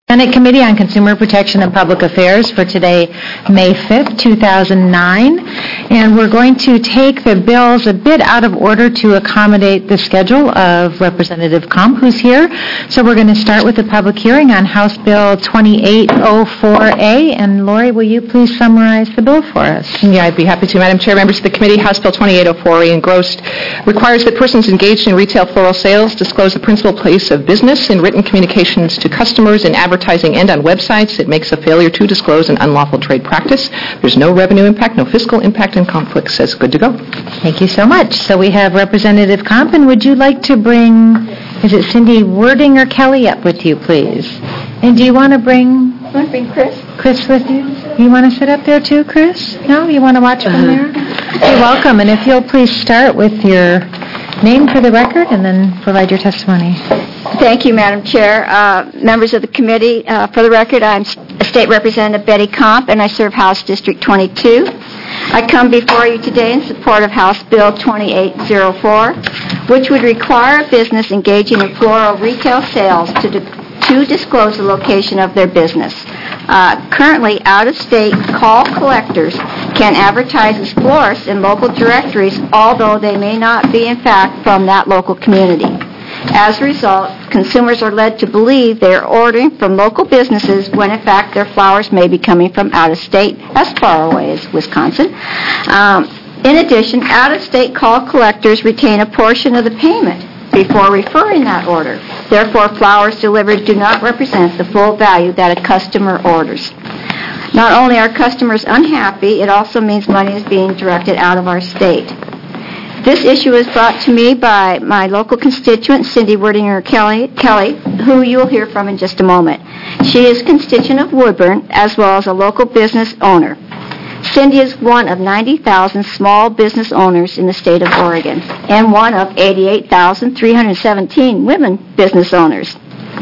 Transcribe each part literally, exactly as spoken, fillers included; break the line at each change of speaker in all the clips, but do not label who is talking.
Senate Committee on Consumer Protection and Public Affairs for today, May fifth, two thousand nine. And we're going to take the bills a bit out of order to accommodate the schedule of Representative Kump, who's here. So we're going to start with the public hearing on House Bill twenty-eight oh four A. And Lori, will you please summarize the bill for us?
Yeah, I'd be happy to. Madam Chair, members of the committee, House Bill twenty-eight oh four A engrossed requires that persons engaged in retail floral sales disclose the principal place of business in written communications to customers in advertising and on websites. It makes a failure to disclose an unlawful trade practice. There's no revenue impact, no fiscal impact, and conflict says good to go.
Thank you so much. So we have Representative Kump, and would you like to bring, is it Cindy Wordinger Kelly up with you, please? And do you want to bring...
You want to bring Chris?
Chris with you? You want to sit up there too, Chris? No? You want to watch from there? You're welcome. And if you'll please start with your name for the record and then provide your testimony.
Thank you, Madam Chair. Uh, members of the committee, uh, for the record, I'm State Representative Betty Kump, and I serve House District twenty-two. I come before you today in support of House Bill twenty-eight oh four, which would require a business engaging in floral retail sales to, di- to disclose the location of their business. Uh, currently, out-of-state call collectors can advertise as florists in local directories, although they may not be, in fact, from that local community. As a result, consumers are led to believe they are ordering from local businesses when, in fact, their flowers may be coming from out-of-state, as far away as Wisconsin. Um, in addition, out-of-state call collectors retain a portion of the payment before referring that order. Therefore, flowers delivered do not represent the full value that a customer orders. Not only are customers unhappy, it also means money is being directed out of our state. This issue was brought to me by my local constituent, Cindy Wordinger Kelly, Kelly, who you will hear from in just a moment. She is a constituent of Woodburn, as well as a local business owner. Cindy is one of ninety thousand small business owners in the state of Oregon, and one of eighty-eight thousand three hundred seventeen women business owners.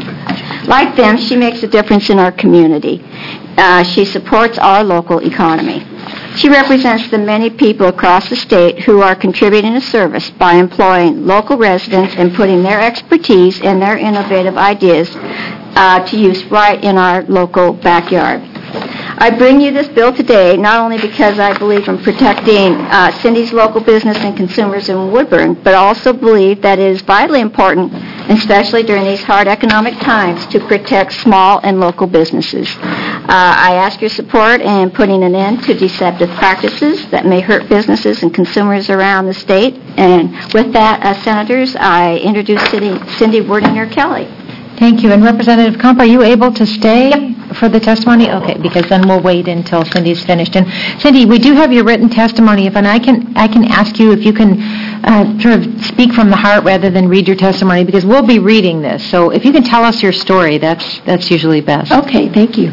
Like them, she makes a difference in our community. Uh, she supports our local economy. She represents the many people across the state who are contributing a service by employing local residents and putting their expertise and their innovative ideas uh, to use right in our local backyard. I bring you this bill today not only because I believe in protecting uh, Cindy's local business and consumers in Woodburn, but also believe that it is vitally important, especially during these hard economic times, to protect small and local businesses. Uh, I ask your support in putting an end to deceptive practices that may hurt businesses and consumers around the state. And with that, uh, Senators, I introduce Cindy, Cindy Wordinger Kelly.
Thank you. And Representative Kump, are you able to stay yep. for the testimony? Okay, because then we'll wait until Cindy's finished. And Cindy, we do have your written testimony. If and I can, I can ask you if you can uh, sort of speak from the heart rather than read your testimony, because we'll be reading this. So if you can tell us your story, that's that's usually best.
Okay, thank you.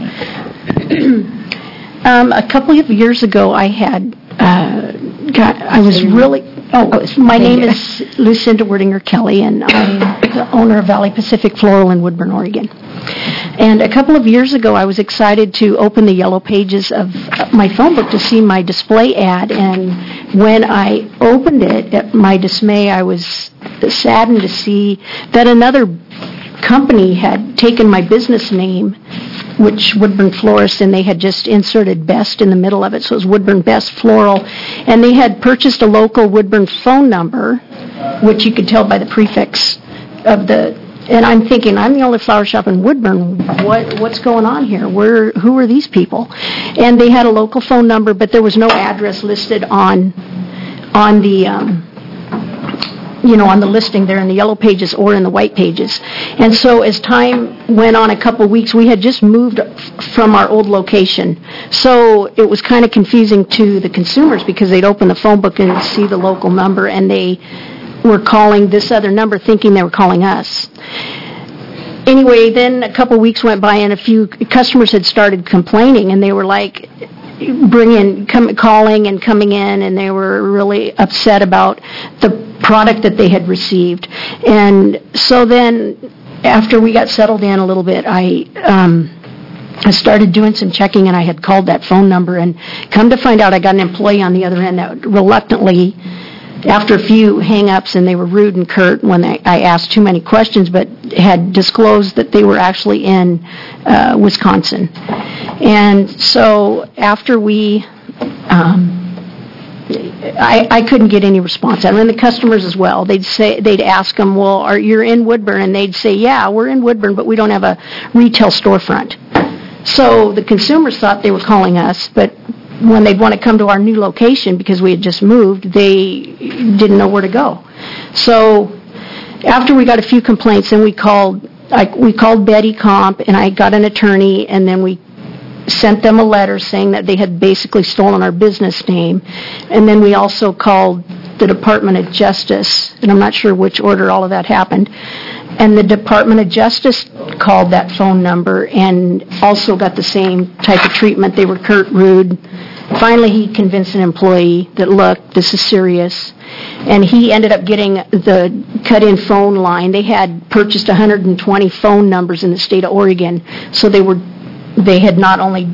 um, a couple of years ago, I had uh, got. I was really. Oh, my name is Lucinda Wordinger Kelly, and I'm the owner of Valley Pacific Floral in Woodburn, Oregon. And a couple of years ago, I was excited to open the yellow pages of my phone book to see my display ad, and when I opened it, at my dismay, I was saddened to see that another company had taken my business name, which Woodburn Florist, and they had just inserted Best in the middle of it, so it was Woodburn Best Floral, and they had purchased a local Woodburn phone number, which you could tell by the prefix of the, and I'm thinking, I'm the only flower shop in Woodburn, what what's going on here? Where, who are these people? And they had a local phone number, but there was no address listed on, on the, um, you know, on the listing there in the yellow pages or in the white pages. And so as time went on, a couple weeks, we had just moved from our old location. So it was kind of confusing to the consumers because they'd open the phone book and see the local number, and they were calling this other number thinking they were calling us. Anyway, then a couple weeks went by, and a few customers had started complaining, and they were like, bringing, come, calling and coming in, and they were really upset about the product that they had received. And so then, after we got settled in a little bit, I um, I started doing some checking, and I had called that phone number, and come to find out, I got an employee on the other end that reluctantly after a few hang-ups, and they were rude and curt when I, I asked too many questions, but had disclosed that they were actually in uh, Wisconsin. And so after we, um, I, I couldn't get any response. And then the customers as well. They'd say, they'd ask them, well, are you in Woodburn? And they'd say, yeah, we're in Woodburn, but we don't have a retail storefront. So the consumers thought they were calling us, but when they'd want to come to our new location because we had just moved, they didn't know where to go. So after we got a few complaints, then we called, I, we called Betty Comp, and I got an attorney, and then we sent them a letter saying that they had basically stolen our business name. And then we also called the Department of Justice, and I'm not sure which order all of that happened. And the Department of Justice called that phone number and also got the same type of treatment. They were curt, rude. Finally, he convinced an employee that, look, this is serious. And he ended up getting the cut-in phone line. They had purchased one hundred twenty phone numbers in the state of Oregon, so they were they had not only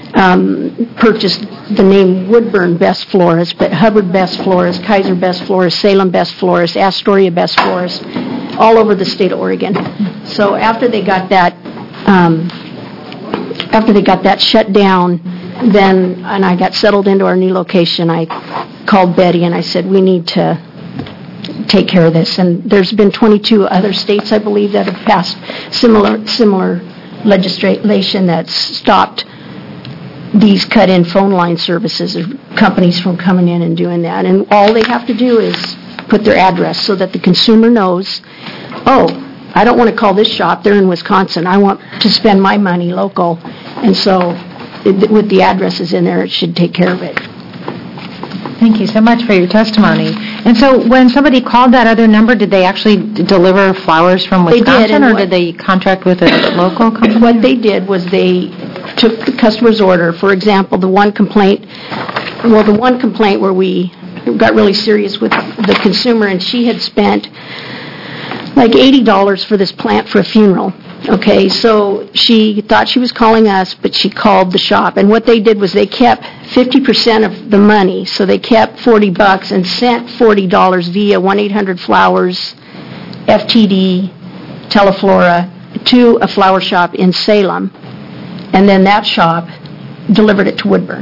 um, purchased the name Woodburn Best Florist, but Hubbard Best Florist, Kaiser Best Florist, Salem Best Florist, Astoria Best Florist, all over the state of Oregon. So after they got that, um, after they got that shut down, then, and I got settled into our new location, I called Betty and I said, we need to take care of this. And there's been twenty-two other states, I believe, that have passed similar similar legislation that's stopped these cut-in phone line services or companies from coming in and doing that. And all they have to do is put their address so that the consumer knows, oh, I don't want to call this shop, they're in Wisconsin. I want to spend my money local. And so it, with the addresses in there, it should take care of it.
Thank you so much for your testimony. And so when somebody called that other number, did they actually d- deliver flowers from
They did,
Wisconsin,
and
or
what-
did they contract with a local company?
What they did was they took the customer's order. For example, the one complaint, well, the one complaint where we got really serious with the consumer, and she had spent like eighty dollars for this plant for a funeral. Okay, so she thought she was calling us, but she called the shop. And what they did was they kept fifty percent of the money, so they kept forty bucks and sent forty dollars via one eight hundred flowers, F T D, Teleflora, to a flower shop in Salem. And then that shop delivered it to Woodburn.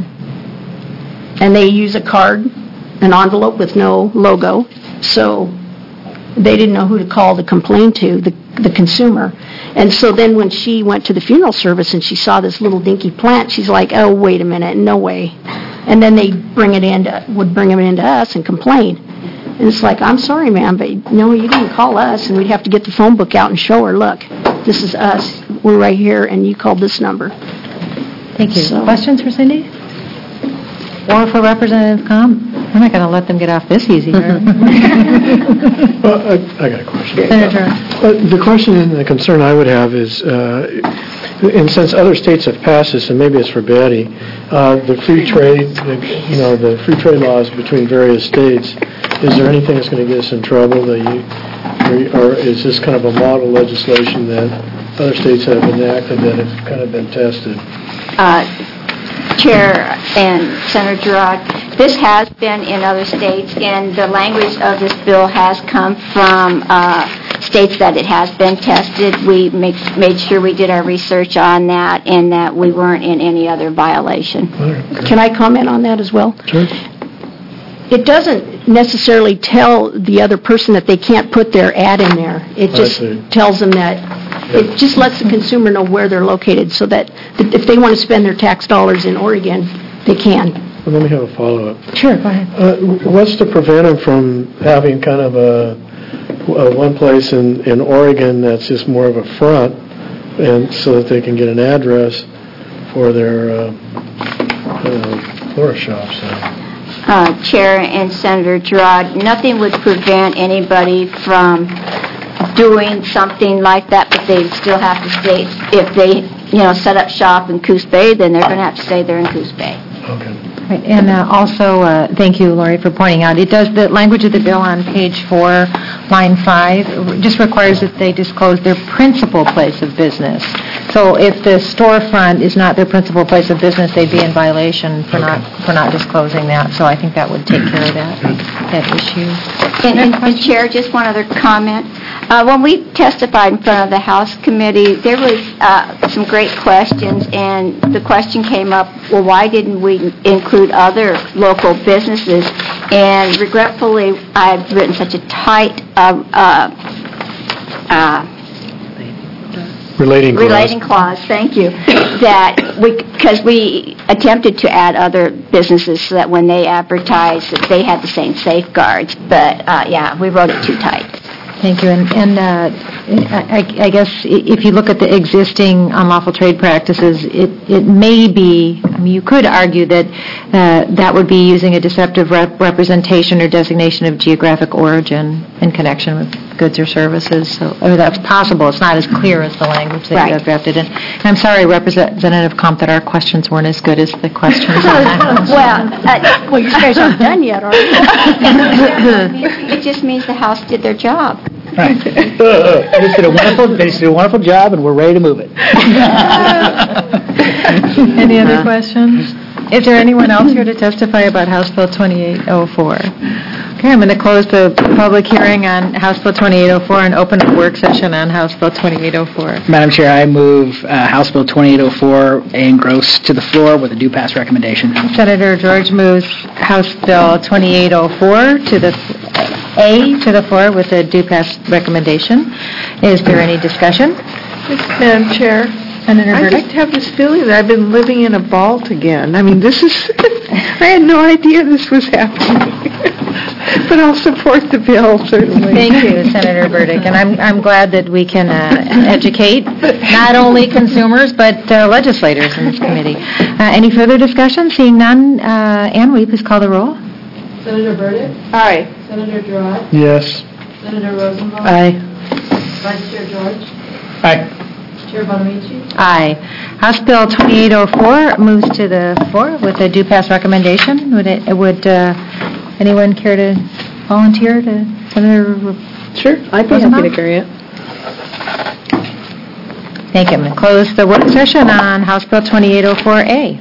And they use a card, an envelope with no logo, so they didn't know who to call to complain to, the, the consumer. And so then when she went to the funeral service and she saw this little dinky plant, she's like, oh, wait a minute, no way. And then they bring it into, would bring them into us and complain. And it's like, I'm sorry, ma'am, but no, you didn't call us. And we'd have to get the phone book out and show her, look, this is us, we're right here, and you called this number.
Thank you.
So-
Questions for Cindy? Or for Representative Comp? We're not going to let them get off this easy, are we?
Well, I, I got a question.
Senator.
Uh, the question and the concern I would have is, uh, and since other states have passed this, and maybe it's for Betty, uh, the free trade, the, you know, the free trade laws between various states, is there anything that's going to get us in trouble? That you, or, or is this kind of a model legislation that other states have enacted that have kind of been tested?
Uh, Chair and Senator Girard, this has been in other states, and the language of this bill has come from uh, states that it has been tested. We make, made sure we did our research on that and that we weren't in any other violation.
Can I comment on that as well?
Sure.
It doesn't necessarily tell the other person that they can't put their ad in there. It
I
just
see.
tells them that, it just lets the consumer know where they're located so that if they want to spend their tax dollars in Oregon, they can.
Well, let me have a follow-up.
Sure, go ahead.
Uh, what's to prevent them from having kind of a, a one place in, in Oregon that's just more of a front, and so that they can get an address for their uh, uh, florist shops? Uh,
Uh, Chair and Senator Girard, nothing would prevent anybody from doing something like that, but they still have to stay, if they, you know, set up shop in Coos Bay, then they're going to have to stay there in Coos Bay.
okay.
Right, and uh, also, uh, thank you, Lori, for pointing out, it does, the language of the bill on page four, line five, just requires that they disclose their principal place of business. So if the storefront is not their principal place of business, they'd be in violation for not, for not disclosing that. So I think that would take care of that, that issue.
And, and, and Chair, just one other comment. Uh, when we testified in front of the House Committee, there was uh, some great questions, and the question came up, well, why didn't we include other local businesses? And regretfully, I've written such a tight uh, uh, uh,
Relating clause.
relating clause, thank you, that we, because we attempted to add other businesses so that when they advertised, that they had the same safeguards. But, uh, yeah, we wrote it too tight.
Thank you. And, and uh, I, I guess if you look at the existing unlawful trade practices, it, it may be, I mean, you could argue that uh, that would be using a deceptive rep- representation or designation of geographic origin in connection with goods or services. So I mean, that's possible. It's not as clear as the language that
Right.
you have drafted. And I'm sorry, Representative Comp, that our questions weren't as good as the questions on that.
Well, uh,
Well, you guys aren't done yet, are you?
it just means the House did their job.
Right. They just did a wonderful, they just did a wonderful job, and we're ready to move it.
Any other questions? Is there anyone else here to testify about House Bill twenty-eight oh four? Okay, I'm going to close the public hearing on House Bill twenty-eight oh four and open a work session on House Bill twenty-eight oh four.
Madam Chair, I move uh, House Bill twenty-eight oh four, A engrossed to the floor with a due pass recommendation.
Senator George moves House Bill twenty-eight oh four to the A to the floor with a due pass recommendation. Is there any discussion?
Madam Chair,
Senator
I
Burdick?
just have this feeling that I've been living in a vault again. I mean, this is, I had no idea this was happening. But I'll support the bill, certainly.
Thank you, Senator Burdick, and I'm I'm glad that we can uh, educate not only consumers but uh, legislators in this committee. Uh, any further discussion? Seeing none, uh, Ann, will you please call the roll?
Senator Burdick?
Aye.
Senator Gerard?
Yes.
Senator Rosenbaum?
Aye.
Vice Chair George?
Aye.
Chair Bonamici?
Aye. House Bill twenty-eight oh four moves to the floor with a due pass recommendation. Would it, would uh, anyone care to volunteer to Senator?
Sure, I'd be happy to carry it.
Thank you. I'm going to close the work session on House Bill twenty-eight oh four A.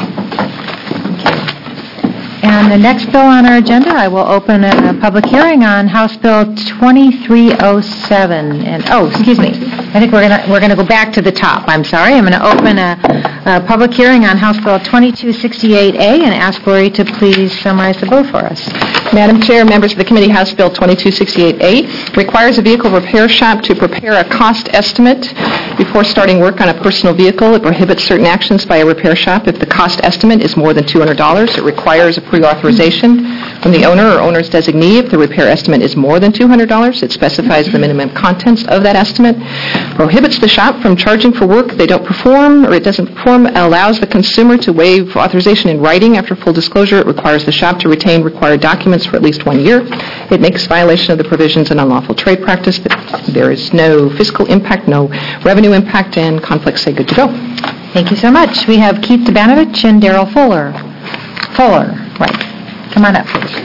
And the next bill on our agenda, I will open a, a public hearing on House Bill twenty-three oh seven. And oh, excuse me, I think we're gonna we're gonna go back to the top. I'm sorry. I'm going to open a, a public hearing on House Bill twenty-two sixty-eight A and ask Lori to please summarize the bill for us.
Madam Chair, members of the committee, House Bill twenty-two sixty-eight A requires a vehicle repair shop to prepare a cost estimate before starting work on a personal vehicle. It prohibits certain actions by a repair shop. If the cost estimate is more than two hundred dollars, it requires a pre-authorization from the owner or owner's designee. If the repair estimate is more than two hundred dollars, it specifies the minimum contents of that estimate. Prohibits the shop from charging for work they don't perform or it doesn't perform. Allows the consumer to waive authorization in writing after full disclosure. It requires the shop to retain required documents for at least one year. It makes violation of the provisions in unlawful trade practice. There is no fiscal impact, no revenue impact, and conflicts say good to go.
Thank you so much. We have Keith Dubanovich and Daryl Fuller. Fuller, right. Come on up, please.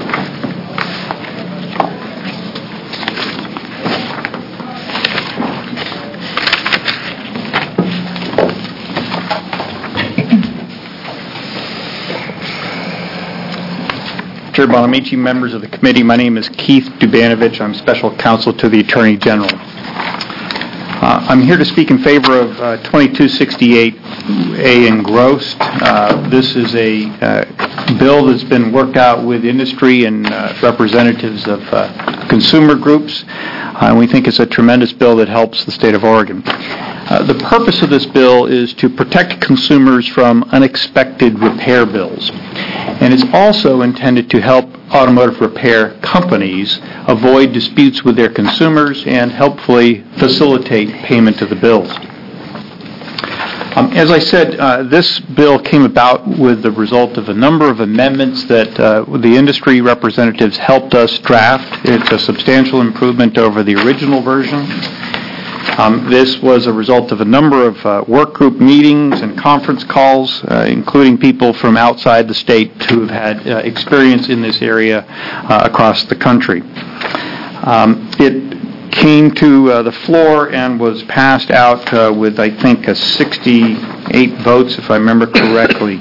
Chair Bonamici, members of the committee, my name is Keith Dubanovich. I'm special counsel to the Attorney General. Uh, I'm here to speak in favor of uh, twenty-two sixty-eight A engrossed. Uh, this is a uh, bill that's been worked out with industry and uh, representatives of uh, consumer groups. Uh, and we think it's a tremendous bill that helps the state of Oregon. Uh, the purpose of this bill is to protect consumers from unexpected repair bills. And it's also intended to help automotive repair companies avoid disputes with their consumers and helpfully facilitate payment of the bills. Um, as I said, uh, this bill came about with the result of a number of amendments that uh, the industry representatives helped us draft. It's a substantial improvement over the original version. Um, This was a result of a number of uh, work group meetings and conference calls, uh, including people from outside the state who have had uh, experience in this area uh, across the country. Um, It came to uh, the floor and was passed out uh, with, I think, a sixty-eight votes, if I remember correctly.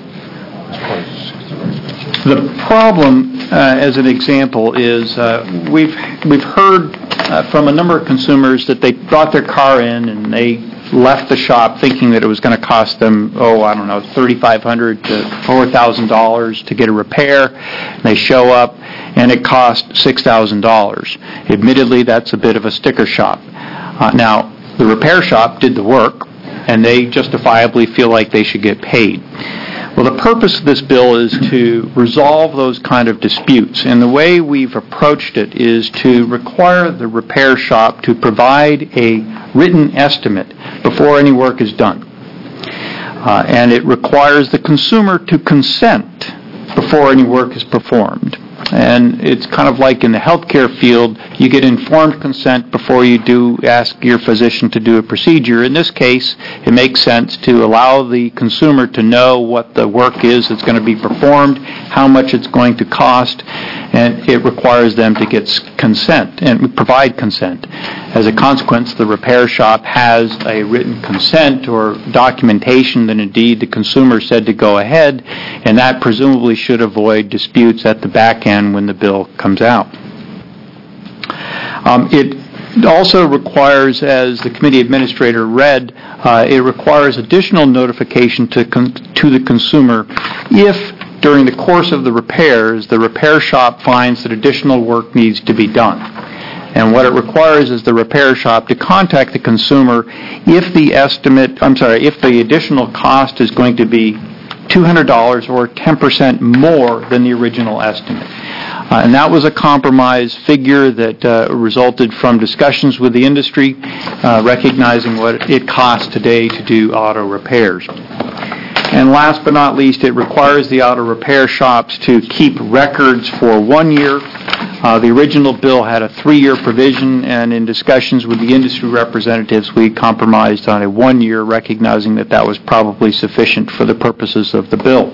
The problem, uh, as an example, is uh, we've we've heard uh, from a number of consumers that they brought their car in and they left the shop thinking that it was going to cost them, oh, I don't know, thirty-five hundred dollars to four thousand dollars to get a repair. They show up and it cost six thousand dollars. Admittedly, that's a bit of a sticker shock. Uh, now, the repair shop did the work, and they justifiably feel like they should get paid. Well, the purpose of this bill is to resolve those kind of disputes, and the way we've approached it is to require the repair shop to provide a written estimate before any work is done. Uh, and it requires the consumer to consent before any work is performed. And it's kind of like in the healthcare field, you get informed consent before you do ask your physician to do a procedure. In this case, it makes sense to allow the consumer to know what the work is that's going to be performed, how much it's going to cost, and it requires them to get consent and provide consent. As a consequence, the repair shop has a written consent or documentation that indeed the consumer said to go ahead, and that presumably should avoid disputes at the back end when the bill comes out. Um, it also requires, as the committee administrator read, uh, it requires additional notification to con- to the consumer if during the course of the repairs the repair shop finds that additional work needs to be done. And what it requires is the repair shop to contact the consumer if the estimate, I'm sorry, if the additional cost is going to be two hundred dollars or ten percent more than the original estimate. Uh, and that was a compromise figure that uh, resulted from discussions with the industry, uh, recognizing what it costs today to do auto repairs. And last but not least, it requires the auto repair shops to keep records for one year. Uh, the original bill had a three-year provision, and in discussions with the industry representatives, we compromised on a one-year, recognizing that that was probably sufficient for the purposes of the bill.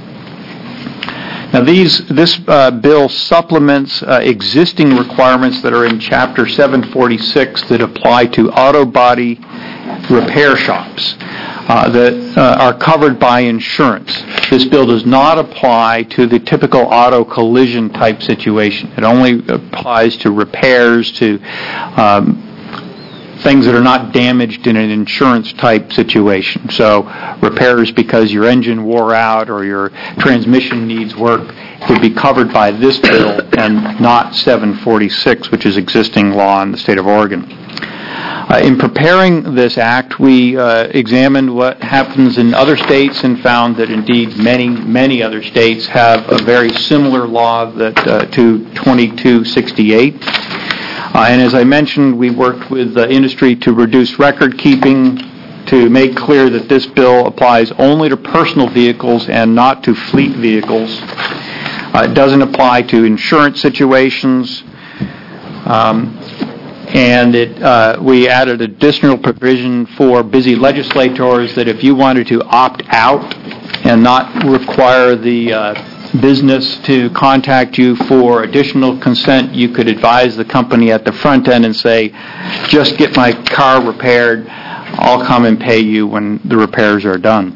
Now, these, this uh, bill supplements uh, existing requirements that are in Chapter seven forty-six that apply to auto body repair shops uh, that uh, are covered by insurance. This bill does not apply to the typical auto collision type situation. It only applies to repairs, to um, things that are not damaged in an insurance type situation. So repairs because your engine wore out or your transmission needs work would be covered by this bill and not seven forty-six, which is existing law in the state of Oregon. Uh, in preparing this act, we uh, examined what happens in other states and found that indeed many, many other states have a very similar law that uh, to twenty-two sixty-eight. Uh, and as I mentioned, we worked with the industry to reduce record keeping, to make clear that this bill applies only to personal vehicles and not to fleet vehicles. Uh, it doesn't apply to insurance situations. Um, and it, uh, we added additional provision for busy legislators that if you wanted to opt out and not require the uh, business to contact you for additional consent, you could advise the company at the front end and say, just get my car repaired, I'll come and pay you when the repairs are done.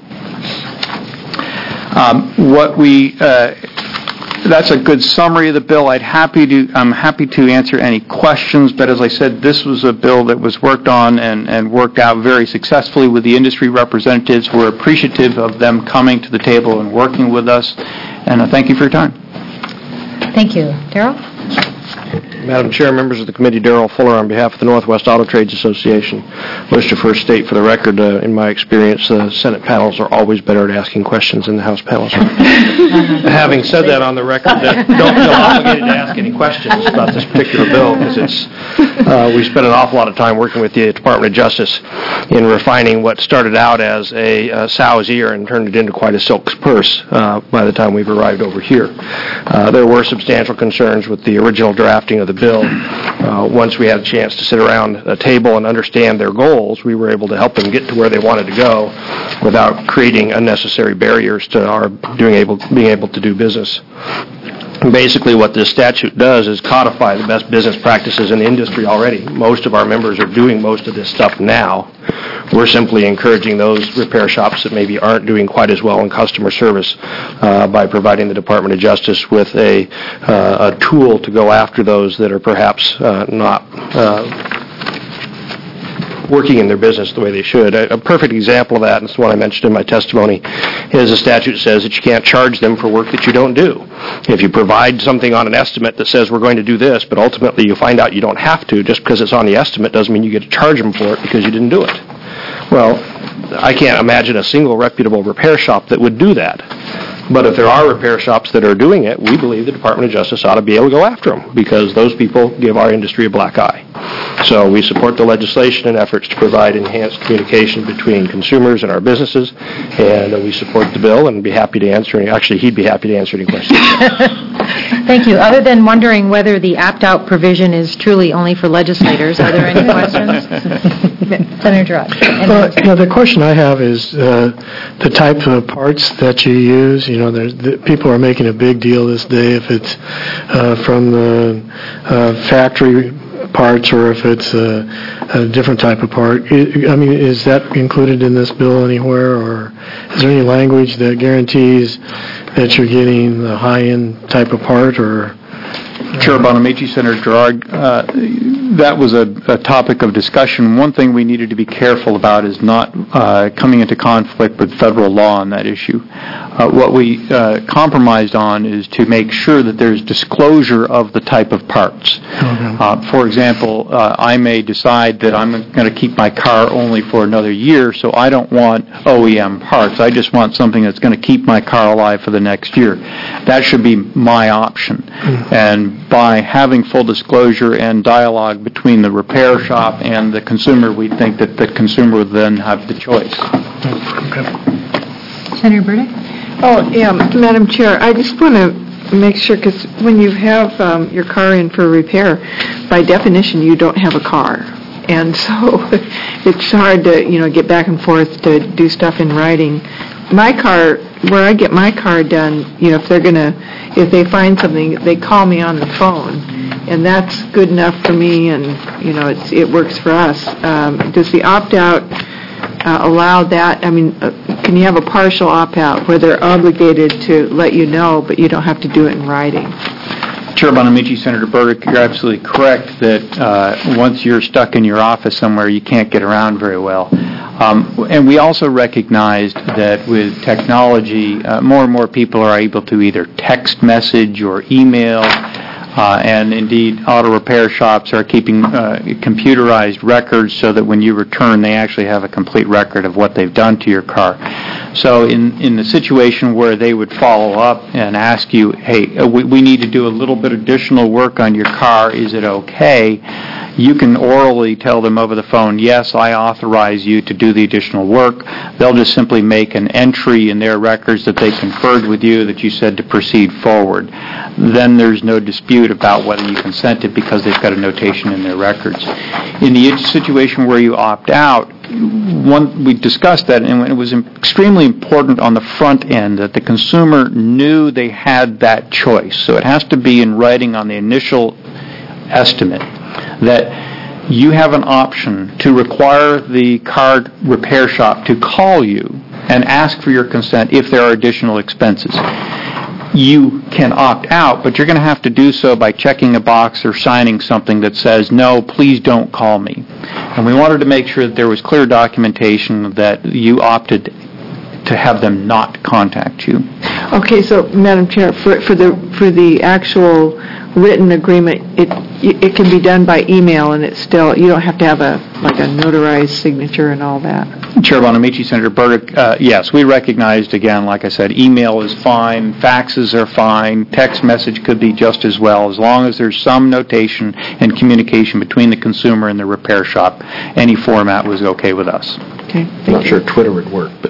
Um, what we, uh, that's a good summary of the bill. I'd happy to, I'm happy to answer any questions, but as I said, this was a bill that was worked on and, and worked out very successfully with the industry representatives. We're appreciative of them coming to the table and working with us. And I thank you for your time.
Thank you. Darrell?
Madam Chair, members of the committee, Darrell Fuller on behalf of the Northwest Auto Trades Association. Wish to first state for the record, uh, in my experience, uh, Senate panels are always better at asking questions than the House panels are. Having said that on the record, that don't feel obligated to ask any questions about this particular bill because it's uh, we spent an awful lot of time working with the Department of Justice in refining what started out as a uh, sow's ear and turned it into quite a silk's purse uh, by the time we've arrived over here. Uh, there were substantial concerns with the original drafting of the bill, uh, once we had a chance to sit around a table and understand their goals, we were able to help them get to where they wanted to go without creating unnecessary barriers to our doing able, being able to do business. Basically, what this statute does is codify the best business practices in the industry already. Most of our members are doing most of this stuff now. We're simply encouraging those repair shops that maybe aren't doing quite as well in customer service uh, by providing the Department of Justice with a, uh, a tool to go after those that are perhaps uh, not uh, working in their business the way they should. A, a perfect example of that, and it's one I mentioned in my testimony, is a statute says that you can't charge them for work that you don't do. If you provide something on an estimate that says we're going to do this, but ultimately you find out you don't have to, just because it's on the estimate doesn't mean you get to charge them for it because you didn't do it. Well, I can't imagine a single reputable repair shop that would do that. But if there are repair shops that are doing it, we believe the Department of Justice ought to be able to go after them because those people give our industry a black eye. So we support the legislation and efforts to provide enhanced communication between consumers and our businesses, and uh, we support the bill and be happy to answer any, actually he'd be happy to answer any questions.
Thank you. Other than wondering whether the opt-out provision is truly only for legislators, are there any questions? Senator Girard.
Well, you know, the question I have is uh, the type of parts that you use. You know, there's, the, people are making a big deal this day if it's uh, from the uh, factory parts or if it's a, a different type of part. I, I mean, is that included in this bill anywhere, or is there any language that guarantees that you're getting the high-end type of part, or...
Chair Bonamici, Senator Girard, uh, that was a, a topic of discussion. One thing we needed to be careful about is not uh, coming into conflict with federal law on that issue. Uh, what we uh, compromised on is to make sure that there's disclosure of the type of parts. Okay. Uh, for example, uh, I may decide that I'm going to keep my car only for another year, so I don't want O E M parts. I just want something that's going to keep my car alive for the next year. That should be my option. Mm-hmm. And by having full disclosure and dialogue between the repair shop and the consumer, we think that the consumer would then have the choice.
Okay. Senator Burdick?
Oh, yeah, Madam Chair, I just want to make sure, because when you have um, your car in for repair, by definition, you don't have a car. And so it's hard to, you know, get back and forth to do stuff in writing. My car, where I get my car done, you know, if they're going to, if they find something, they call me on the phone, and that's good enough for me, and, you know, it's, it works for us. Um, does the opt-out uh, allow that? I mean, uh, can you have a partial opt-out where they're obligated to let you know, but you don't have to do it in writing?
Chair Bonamici, Senator Burdick, you're absolutely correct that uh, once you're stuck in your office somewhere, you can't get around very well. Um, and we also recognized that with technology, uh, more and more people are able to either text message or email, uh, and indeed auto repair shops are keeping uh, computerized records so that when you return, they actually have a complete record of what they've done to your car. So in, in the situation where they would follow up and ask you, hey, we, we need to do a little bit additional work on your car, is it okay? You can orally tell them over the phone, yes, I authorize you to do the additional work. They'll just simply make an entry in their records that they conferred with you that you said to proceed forward. Then there's no dispute about whether you consented because they've got a notation in their records. In the situation where you opt out, one, we discussed that, and it was extremely important on the front end that the consumer knew they had that choice. So it has to be in writing on the initial estimate that you have an option to require the car repair shop to call you and ask for your consent if there are additional expenses. You can opt out, but you're going to have to do so by checking a box or signing something that says, no, please don't call me. And we wanted to make sure that there was clear documentation that you opted to have them not contact you.
Okay, so Madam Chair, for, for the for the actual written agreement, it it can be done by email, and it's still, you don't have to have a like a notarized signature and all that.
Chair Bonamici, Senator Burdick, uh, yes, we recognized, again, like I said, email is fine, faxes are fine, text message could be just as well, as long as there's some notation and communication between the consumer and the repair shop. Any format was okay with us.
Okay.
I'm not sure Twitter would work, but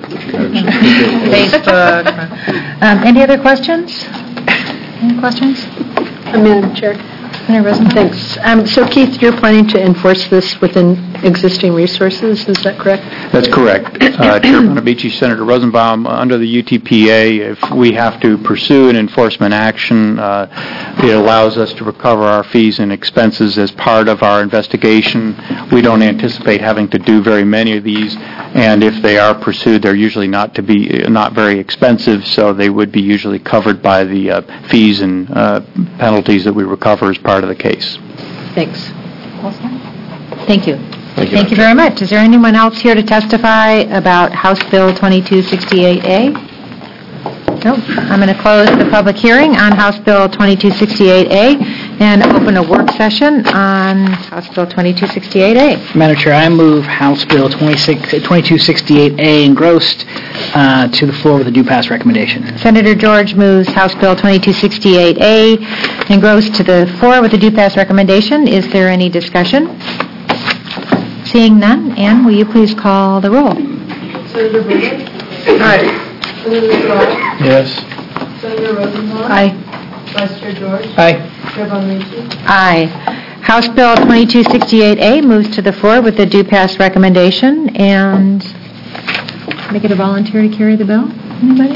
Facebook. Um, any other questions? Any questions?
Madam Chair.
Senator Rosenbaum?
Thanks. Um, So Keith, you're planning to enforce this within existing resources, is that correct?
That's correct. Uh, Chair Bonamici, Senator Rosenbaum, uh, under the U T P A, if we have to pursue an enforcement action, uh, it allows us to recover our fees and expenses as part of our investigation. We don't anticipate having to do very many of these, and if they are pursued, they're usually not to be not very expensive, so they would be usually covered by the uh, fees and uh, penalties that we recover as part of the case.
Thanks.
Thank you.
Thank you.
Thank you very much. Is there anyone else here to testify about House Bill twenty-two sixty-eight A? Nope. I'm going to close the public hearing on House Bill twenty-two sixty-eight A and open a work session on House Bill twenty-two sixty-eight A.
Madam Chair, I move House Bill twenty-two sixty-eight A engrossed uh, to the floor with a due pass recommendation.
Senator George moves House Bill twenty-two sixty-eight A engrossed to the floor with a due pass recommendation. Is there any discussion? Seeing none, Ann, will you please call the roll?
Senator Burdick.
Aye.
Senator Gerard.
Yes.
Senator Rosenbaum.
Aye.
Vice Chair George.
Aye.
Chair Bonamici.
Aye. House Bill twenty-two sixty-eight A moves to the floor with a due pass recommendation. And make it a volunteer to carry the bill? Anybody?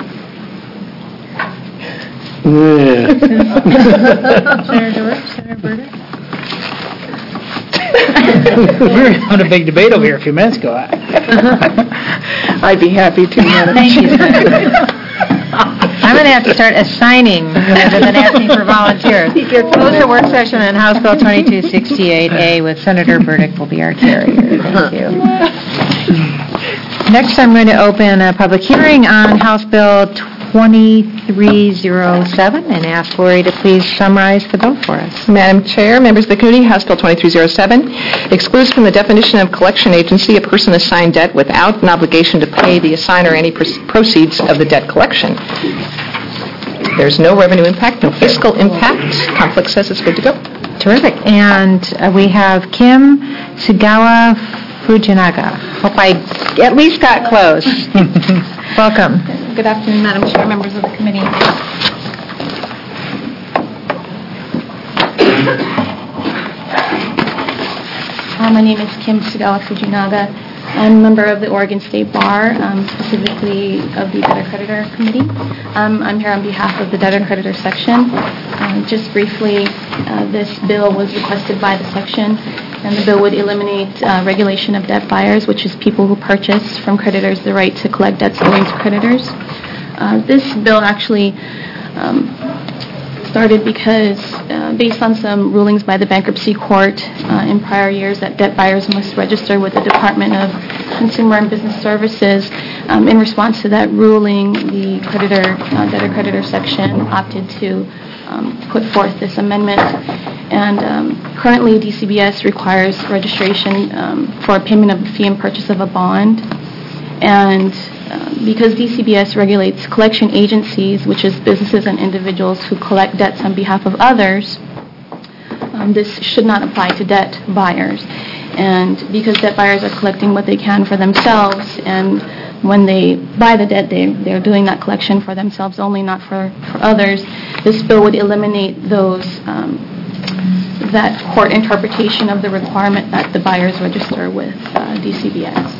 Yeah.
Senator George? Senator Burdick?
We were having a big debate over here a few minutes ago.
I'd be happy to, Madam
Thank you,
Chair.
Senator. I'm going to have to start assigning rather than asking for volunteers. Close the work session on House Bill twenty-two sixty-eight A with Senator Burdick will be our carrier. Thank you. Next, I'm going to open a public hearing on House Bill twenty-three oh seven and ask Lori to please summarize the bill for us.
Madam Chair, members of the committee, House Bill twenty-three oh seven excludes from the definition of collection agency a person assigned debt without an obligation to pay the assigner any pr- proceeds of the debt collection. There's no revenue impact, no fiscal impact. Conflict says it's good to go.
Terrific. And uh, we have Kim Sugawa Fujinaga. Hope I at least got close. Welcome.
Good afternoon, Madam Chair, members of the committee. Uh, my name is Kim Sugawa Fujinaga. I'm a member of the Oregon State Bar, um, specifically of the Debtor-Creditor Committee. Um, I'm here on behalf of the Debtor-Creditor section. Uh, just briefly, uh, this bill was requested by the section, and the bill would eliminate uh, regulation of debt buyers, which is people who purchase from creditors the right to collect debts owing to creditors. Uh, this bill actually um, started because, uh, based on some rulings by the bankruptcy court uh, in prior years, that debt buyers must register with the Department of Consumer and Business Services. Um, in response to that ruling, the creditor, uh, debtor-creditor section opted to um, put forth this amendment. And um, currently, D C B S requires registration um, for payment of a fee and purchase of a bond. And uh, because D C B S regulates collection agencies, which is businesses and individuals who collect debts on behalf of others, um, this should not apply to debt buyers. And because debt buyers are collecting what they can for themselves, and when they buy the debt, they, they're doing that collection for themselves only, not for, for others, this bill would eliminate those um, that court interpretation of the requirement that the buyers register with uh, D C B S.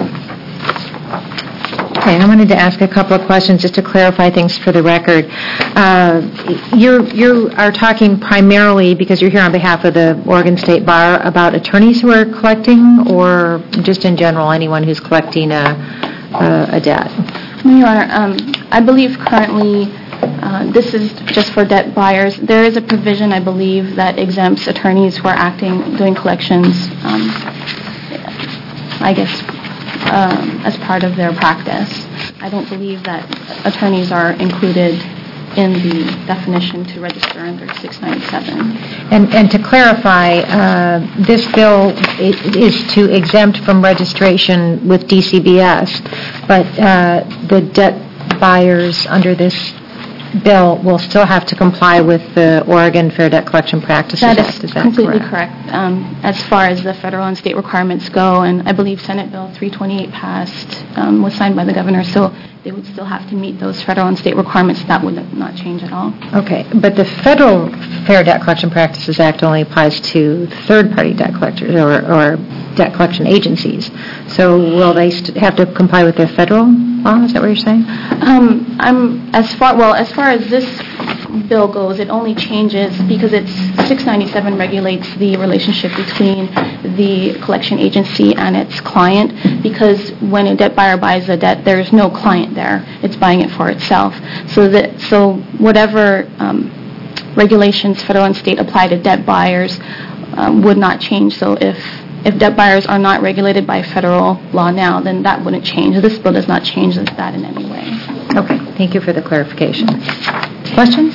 Okay, I wanted to ask a couple of questions just to clarify things for the record. Uh, you're, you are talking primarily, because you're here on behalf of the Oregon State Bar, about attorneys who are collecting, or just in general, anyone who's collecting a, a, a debt?
Your Honor, um, I believe currently uh, this is just for debt buyers. There is a provision, I believe, that exempts attorneys who are acting, doing collections, um, I guess, Um, as part of their practice. I don't believe that attorneys are included in the definition to register under six ninety-seven.
And, and to clarify, uh, this bill is to exempt from registration with D C B S, but uh, the debt buyers under this bill will still have to comply with the Oregon Fair Debt Collection Practices
That
Act.
is
Is that
completely
correct?
correct. Um, as far as the federal and state requirements go, and I believe Senate Bill three twenty-eight passed, um, was signed by the governor, so they would still have to meet those federal and state requirements. That would not change at all.
Okay, but the Federal Fair Debt Collection Practices Act only applies to third-party debt collectors or, or debt collection agencies. So will they st- have to comply with their federal law? Is that what you're saying?
Um, I'm as far well as far as this bill goes, it only changes because it's six ninety-seven regulates the relationship between the collection agency and its client, because when a debt buyer buys a debt, there's no client there. It's buying it for itself. So that so whatever um, regulations, federal and state, apply to debt buyers um, would not change. So if if debt buyers are not regulated by federal law now, then that wouldn't change. This bill does not change that in any way.
Okay, thank you for the clarification. Questions?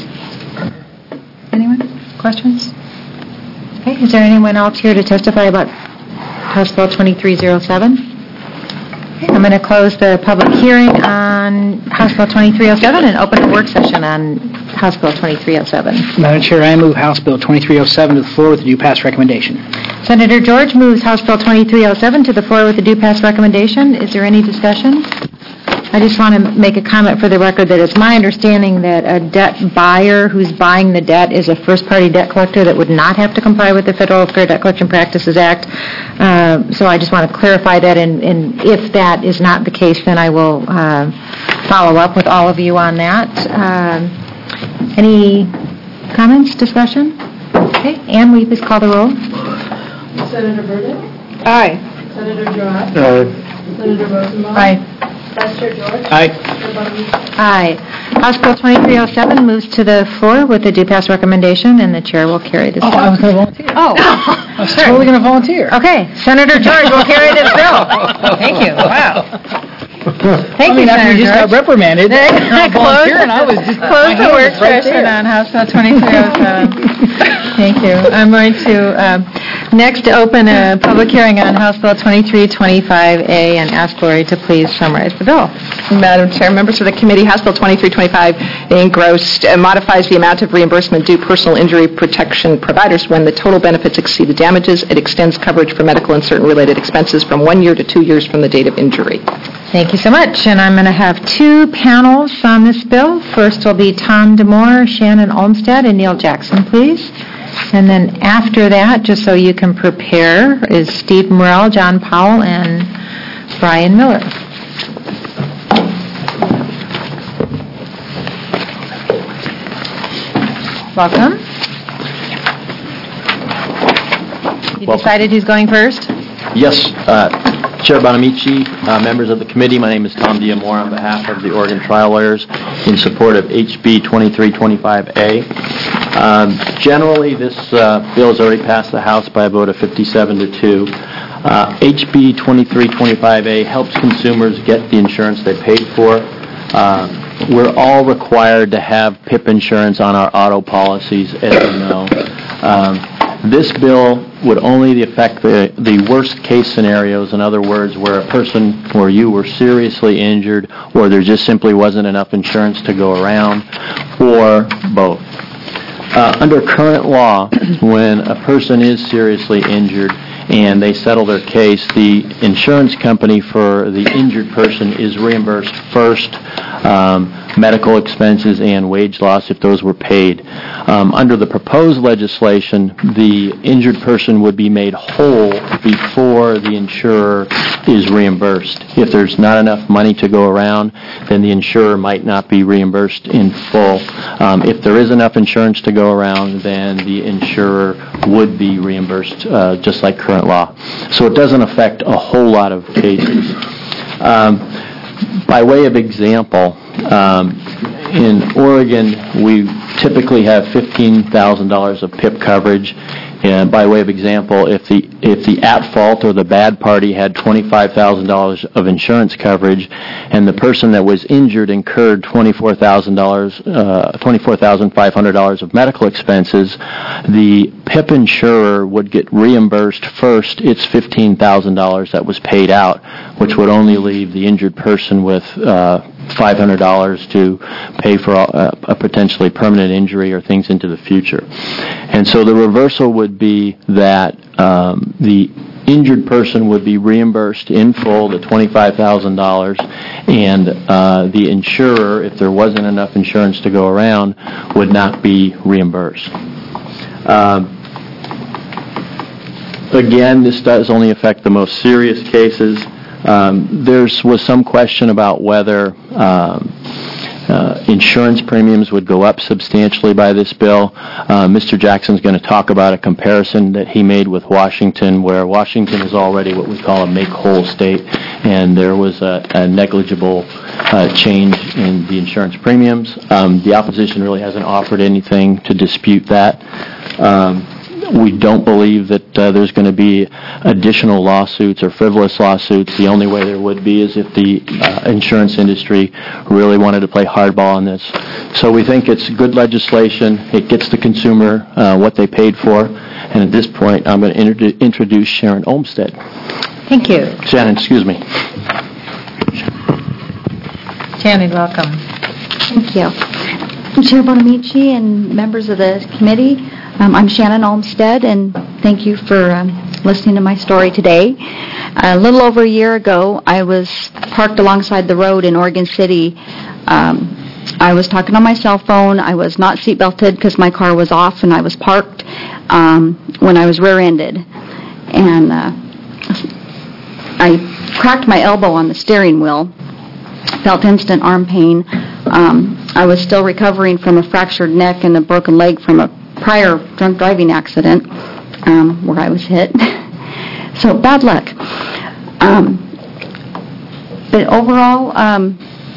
Anyone? Questions? Okay, is there anyone else here to testify about House Bill twenty-three oh seven? Okay, I'm going to close the public hearing on House Bill twenty-three oh seven and open a work session on House Bill twenty-three oh seven.
Madam Chair, I move House Bill twenty-three oh seven to the floor with a due pass recommendation.
Senator George moves House Bill twenty-three oh seven to the floor with a due pass recommendation. Is there any discussion? I just want to make a comment for the record that it's my understanding that a debt buyer who's buying the debt is a first-party debt collector that would not have to comply with the Federal Fair Debt Collection Practices Act. Uh, so I just want to clarify that, and, and if that is not the case, then I will uh, follow up with all of you on that. Um, any comments, discussion? Okay, Ann, will you please call the roll?
Senator Burdick?
Aye.
Senator Jones?
Uh,
Senator Rosenbaum?
Aye.
Vice Chair George?
Aye.
Chair Bonamici?
Aye. House Bill twenty-three oh seven moves to the floor with a due pass recommendation, and the chair will carry this
Oh,
bill.
I was going to volunteer.
Oh,
I was totally going to volunteer.
okay. Senator George will carry this bill. Thank you. Wow. Thank
I mean,
you,
after
Senator
you just got
George.
reprimanded, I'm volunteering. I was just
Close
my
the
hand
work
was right
session
there.
on House Bill twenty-three oh seven. Thank you. I'm going to um, next open a public hearing on House Bill twenty-three twenty-five A and ask Lori to please summarize the bill.
Madam Chair, members of the committee, House Bill twenty-three twenty-five engrossed uh, modifies the amount of reimbursement due personal injury protection providers when the total benefits exceed the damages. It extends coverage for medical and certain related expenses from one year to two years from the date of injury.
Thank you so much. And I'm going to have two panels on this bill. First will be Tom DeMore, Shannon Olmstead, and Neil Jackson, please. And then after that, just so you can prepare, is Steve Morrell, John Powell, and Brian Miller. Welcome. You
Welcome.
decided who's going first?
Yes, uh, Chair Bonamici, uh, members of the committee, my name is Tom Diamore on behalf of the Oregon Trial Lawyers in support of H B twenty-three twenty-five A. Um, generally, this uh, bill has already passed the House by a vote of fifty-seven to two. Uh, H B twenty-three twenty-five A helps consumers get the insurance they paid for. Uh, we're all required to have P I P insurance on our auto policies, as you know. Um, This bill would only affect the, the worst case scenarios, in other words, where a person or you were seriously injured, or there just simply wasn't enough insurance to go around, or both. Uh, under current law, when a person is seriously injured and they settle their case, the insurance company for the injured person is reimbursed first, um, medical expenses and wage loss if those were paid. Um, under the proposed legislation, the injured person would be made whole before the insurer is reimbursed. If there's not enough money to go around, then the insurer might not be reimbursed in full. Um, if there is enough insurance to go around, then the insurer would be reimbursed uh, just like current law. So it doesn't affect a whole lot of cases. Um, by way of example, um, in Oregon, we typically have fifteen thousand dollars of P I P coverage. And by way of example, if the if the at-fault or the bad party had twenty-five thousand dollars of insurance coverage, and the person that was injured incurred twenty-four thousand dollars, uh, twenty-four thousand five hundred dollars of medical expenses, the P I P insurer would get reimbursed first its fifteen thousand dollars that was paid out, which would only leave the injured person with uh, five hundred dollars to pay for a, a potentially permanent injury or things into the future. And so the reversal would be that um, the injured person would be reimbursed in full the twenty-five thousand dollars, and uh, the insurer, if there wasn't enough insurance to go around, would not be reimbursed. Um, again, this does only affect the most serious cases. Um, there was some question about whether um, uh, insurance premiums would go up substantially by this bill. Uh, Mister Jackson's going to talk about a comparison that he made with Washington, where Washington is already what we call a make-whole state, and there was a, a negligible uh, change in the insurance premiums. Um, the opposition really hasn't offered anything to dispute that. Um, We don't believe that uh, there's going to be additional lawsuits or frivolous lawsuits. The only way there would be is if the uh, insurance industry really wanted to play hardball on this. So we think it's good legislation. It gets the consumer uh, what they paid for. And at this point, I'm going to introdu- introduce Sharon Olmstead.
Thank you.
Shannon, excuse me.
Shannon, welcome.
Thank you. Chair Bonamici and members of the committee, um, I'm Shannon Olmstead, and thank you for um, listening to my story today. A little over a year ago, I was parked alongside the road in Oregon City. Um, I was talking on my cell phone. I was not seatbelted because my car was off and I was parked um, when I was rear-ended. And uh, I cracked my elbow on the steering wheel, felt instant arm pain. Um, I was still recovering from a fractured neck and a broken leg from a prior drunk driving accident um, where I was hit. So bad luck. Um, but overall, um,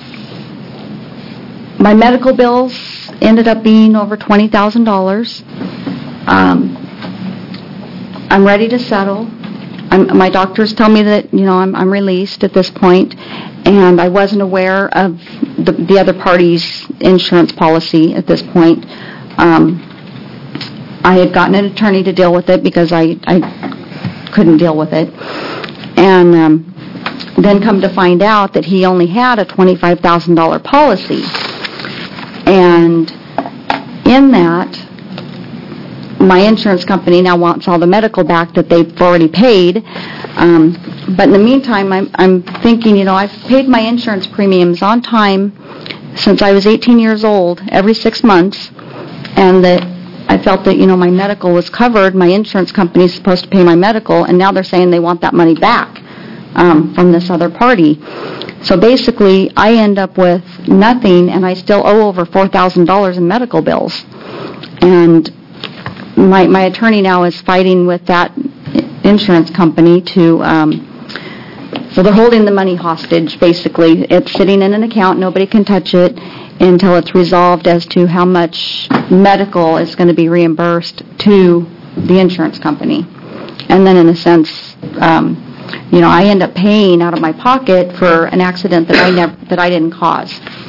my medical bills ended up being over twenty thousand dollars. Um, I'm ready to settle. I'm, my doctors tell me that, you know, I'm, I'm released at this point, and I wasn't aware of the, the other party's insurance policy at this point. Um, I had gotten an attorney to deal with it because I, I couldn't deal with it. And um, then come to find out that he only had a twenty-five thousand dollars policy. And in that, my insurance company now wants all the medical back that they've already paid. Um, but in the meantime, I'm, I'm thinking, you know, I've paid my insurance premiums on time since I was eighteen years old, every six months, and that I felt that, you know, my medical was covered. My insurance company is supposed to pay my medical, and now they're saying they want that money back um, from this other party. So basically, I end up with nothing, and I still owe over four thousand dollars in medical bills. And my my attorney now is fighting with that insurance company to, um, so they're holding the money hostage, basically. It's sitting in an account. Nobody can touch it until it's resolved as to how much medical is going to be reimbursed to the insurance company. And then, in a sense, um, you know, I end up paying out of my pocket for an accident that I never, that I didn't cause.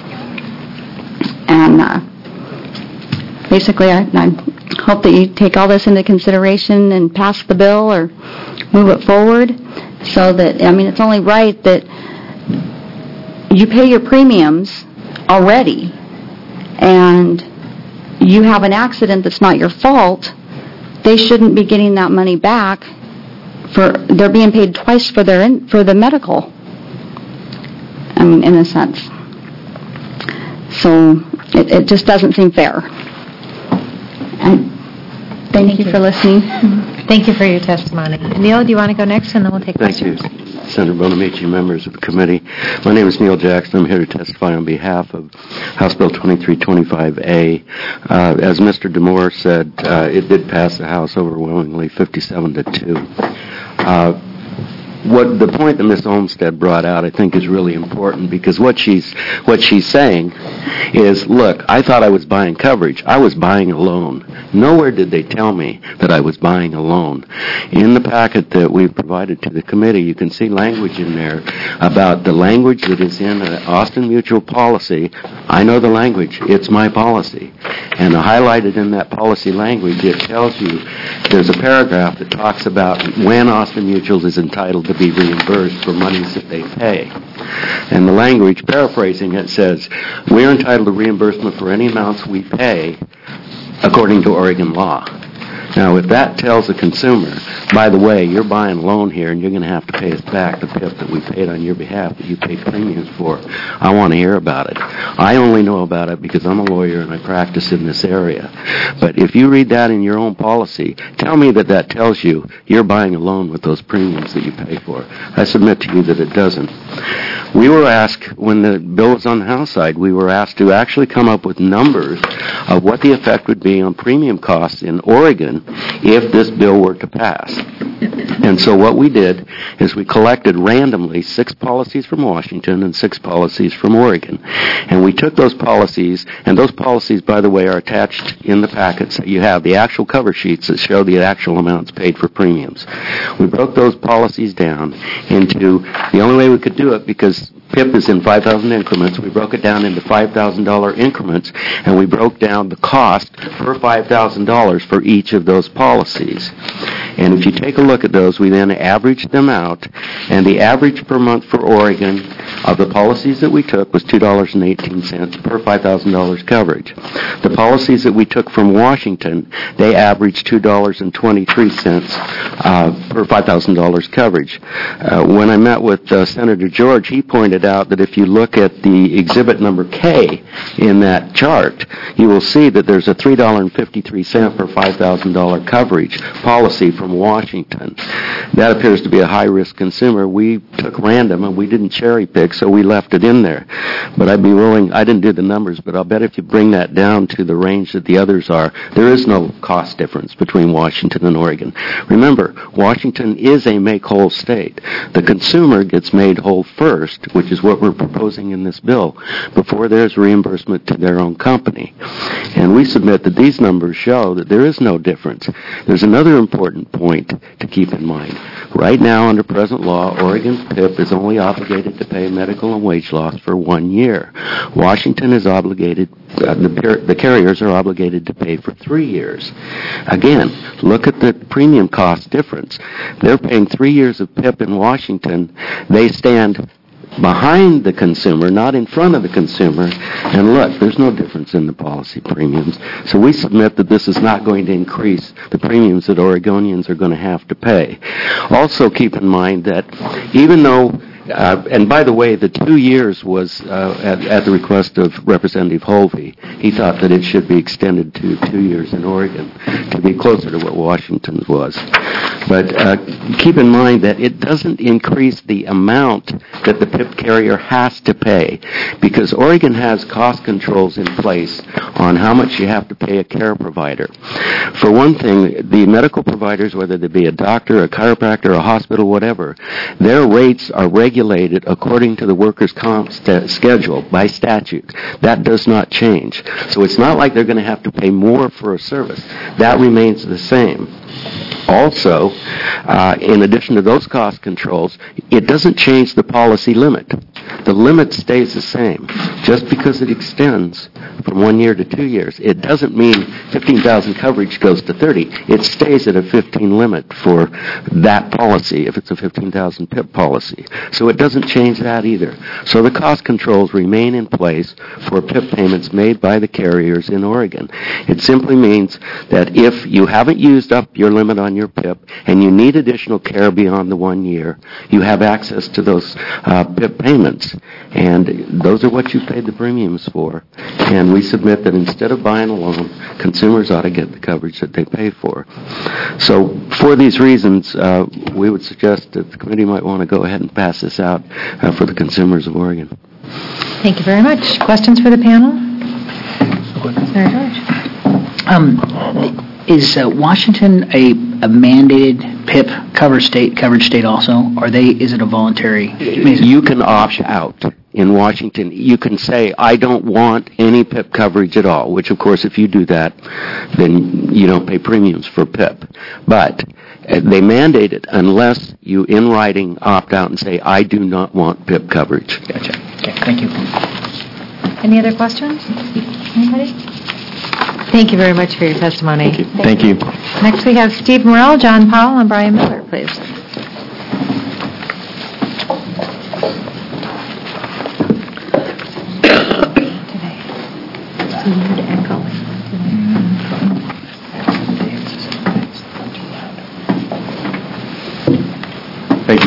And uh, basically, I, I hope that you take all this into consideration and pass the bill or move it forward, so that, I mean, it's only right that you pay your premiums already, and you have an accident that's not your fault. They shouldn't be getting that money back. For they're being paid twice for their in, for the medical. I mean, in a sense. So it, it just doesn't seem fair. And thank, thank you, you for listening.
Mm-hmm. Thank you for your testimony. Neil, do you want to go next, and then we'll take
Thank
questions?
you. Senator Bonamici, members of the committee. My name is Neil Jackson. I'm here to testify on behalf of House Bill twenty-three twenty-five A. Uh, as Mister DeMore said, uh, it did pass the House overwhelmingly, fifty-seven to two. Uh, what the point that Miz Olmstead brought out, I think, is really important, because what she's what she's saying is, look, I thought I was buying coverage. I was buying a loan. Nowhere did they tell me that I was buying a loan. In the packet that we've provided to the committee, you can see language in there about the language that is in an Austin Mutual policy. I know the language. It's my policy. And highlighted in that policy language, it tells you, there's a paragraph that talks about when Austin Mutual is entitled to be reimbursed for monies that they pay. And the language, paraphrasing it, says, we're entitled to reimbursement for any amounts we pay according to Oregon law. Now, if that tells a consumer, by the way, you're buying a loan here and you're going to have to pay us back the P I P that we paid on your behalf that you paid premiums for, I want to hear about it. I only know about it because I'm a lawyer and I practice in this area. But if you read that in your own policy, tell me that that tells you you're buying a loan with those premiums that you pay for. I submit to you that it doesn't. We were asked, when the bill was on the House side, we were asked to actually come up with numbers of what the effect would be on premium costs in Oregon if this bill were to pass. And so what we did is we collected randomly six policies from Washington and six policies from Oregon. And we took those policies, and those policies, by the way, are attached in the packets that you have, the actual cover sheets that show the actual amounts paid for premiums. We broke those policies down into, the only way we could do it, because P I P is in five thousand increments, we broke it down into five thousand dollars increments, and we broke down the cost per five thousand dollars for each of those policies. And if you take a look at those, we then averaged them out, and the average per month for Oregon of the policies that we took was two dollars and eighteen cents per five thousand dollars coverage. The policies that we took from Washington, they averaged two dollars and twenty-three cents uh, per five thousand dollars coverage. Uh, when I met with uh, Senator George, he pointed out that if you look at the exhibit number K in that chart, you will see that there's a three dollars and fifty-three cents per five thousand dollars coverage policy from Washington. That appears to be a high-risk consumer. We took random and we didn't cherry pick, so we left it in there. But I'd be willing, I didn't do the numbers, but I'll bet if you bring that down to the range that the others are, there is no cost difference between Washington and Oregon. Remember, Washington is a make-whole state. The consumer gets made whole first, which is what we're proposing in this bill, before there's reimbursement to their own company. And we submit that these numbers show that there is no difference. There's another important point to keep in mind. Right now, under present law, Oregon's P I P is only obligated to pay medical and wage loss for one year. Washington is obligated, uh, the, the carriers are obligated to pay for three years. Again, look at the premium cost difference. They're paying three years of P I P in Washington. They stand behind the consumer, not in front of the consumer. And look, there's no difference in the policy premiums. So we submit that this is not going to increase the premiums that Oregonians are going to have to pay. Also keep in mind that even though Uh, and by the way, the two years was uh, at, at the request of Representative Holvey. He thought that it should be extended to two years in Oregon to be closer to what Washington's was. But uh, keep in mind that it doesn't increase the amount that the P I P carrier has to pay, because Oregon has cost controls in place on how much you have to pay a care provider. For one thing, the medical providers, whether they be a doctor, a chiropractor, a hospital, whatever, their rates are regulated according to the workers' comp st- schedule by statute. That does not change. So it's not like they're going to have to pay more for a service. That remains the same. Also, uh, in addition to those cost controls, it doesn't change the policy limit. The limit stays the same. Just because it extends from one year to two years, it doesn't mean fifteen thousand coverage goes to thirty. It stays at a fifteen limit for that policy, if it's a fifteen thousand P I P policy. So it doesn't change that either. So the cost controls remain in place for P I P payments made by the carriers in Oregon. It simply means that if you haven't used up your limit on your P I P and you need additional care beyond the one year, you have access to those uh, P I P payments. And those are what you paid the premiums for. And we submit that instead of buying a loan, consumers ought to get the coverage that they pay for. So for these reasons, uh, we would suggest that the committee might want to go ahead and pass this out uh, for the consumers of Oregon.
Thank you very much. Questions for the panel? Senator George.
Um, is uh, Washington a, a mandated P I P cover state, coverage state also? Are they? Is it a voluntary?
You can opt out. In Washington, you can say, I don't want any P I P coverage at all, which, of course, if you do that, then you don't pay premiums for P I P. But uh, they mandate it unless you, in writing, opt out and say, I do not want P I P coverage.
Gotcha. Okay, thank you.
Any other questions? Anybody? Thank you very much for your testimony.
Thank you. Thank you.
Next, we have Steve Morrell, John Powell, and Brian Miller, please.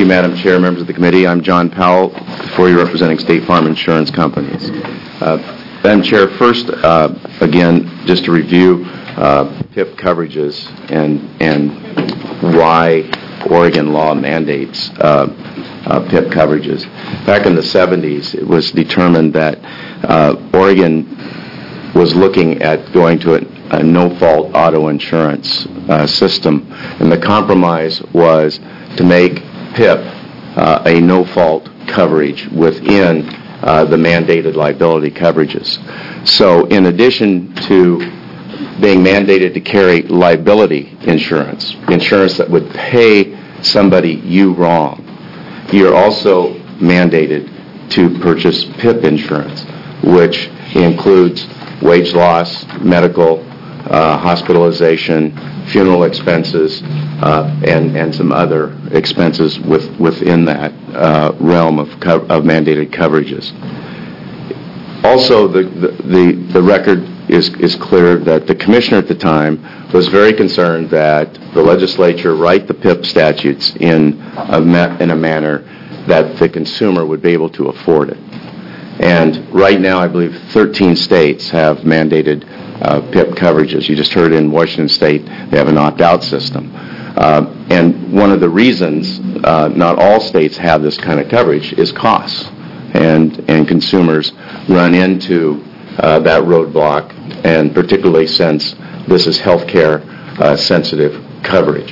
Madam Chair, members of the committee. I'm John Powell, before you representing State Farm Insurance Companies. Uh, Madam Chair, first, uh, again, just to review uh, P I P coverages and and why Oregon law mandates uh, uh, P I P coverages. Back in the seventies, it was determined that uh, Oregon was looking at going to a, a no-fault auto insurance uh, system, and the compromise was to make P I P uh, a no-fault coverage within uh, the mandated liability coverages. So in addition to being mandated to carry liability insurance, insurance that would pay somebody you wrong, you're also mandated to purchase P I P insurance, which includes wage loss, medical, uh, hospitalization, funeral expenses, uh, and, and some other expenses with, within that uh, realm of, co- of mandated coverages. Also, the, the, the, the record is, is clear that the commissioner at the time was very concerned that the legislature write the P I P statutes in a, ma- in a manner that the consumer would be able to afford it. And right now, I believe thirteen states have mandated uh, P I P coverages. You just heard in Washington State, they have an opt-out system. Uh, and one of the reasons uh, not all states have this kind of coverage is costs. And, and consumers run into uh, that roadblock, and particularly since this is healthcare uh, sensitive coverage.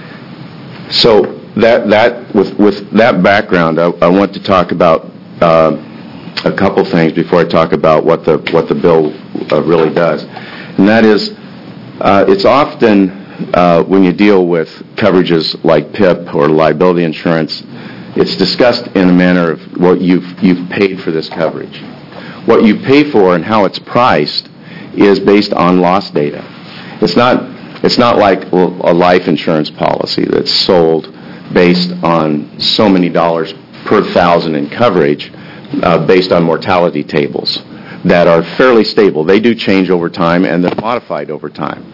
So that, that with, with that background, I, I want to talk about uh, a couple things before I talk about what the what the bill uh, really does, and that is uh, it's often uh, when you deal with coverages like P I P or liability insurance, it's discussed in a manner of what you've you've paid for this coverage. What you pay for and how it's priced is based on loss data. It's not it's not like a life insurance policy that's sold based on so many dollars per thousand in coverage. Uh, based on mortality tables that are fairly stable. They do change over time, and they're modified over time.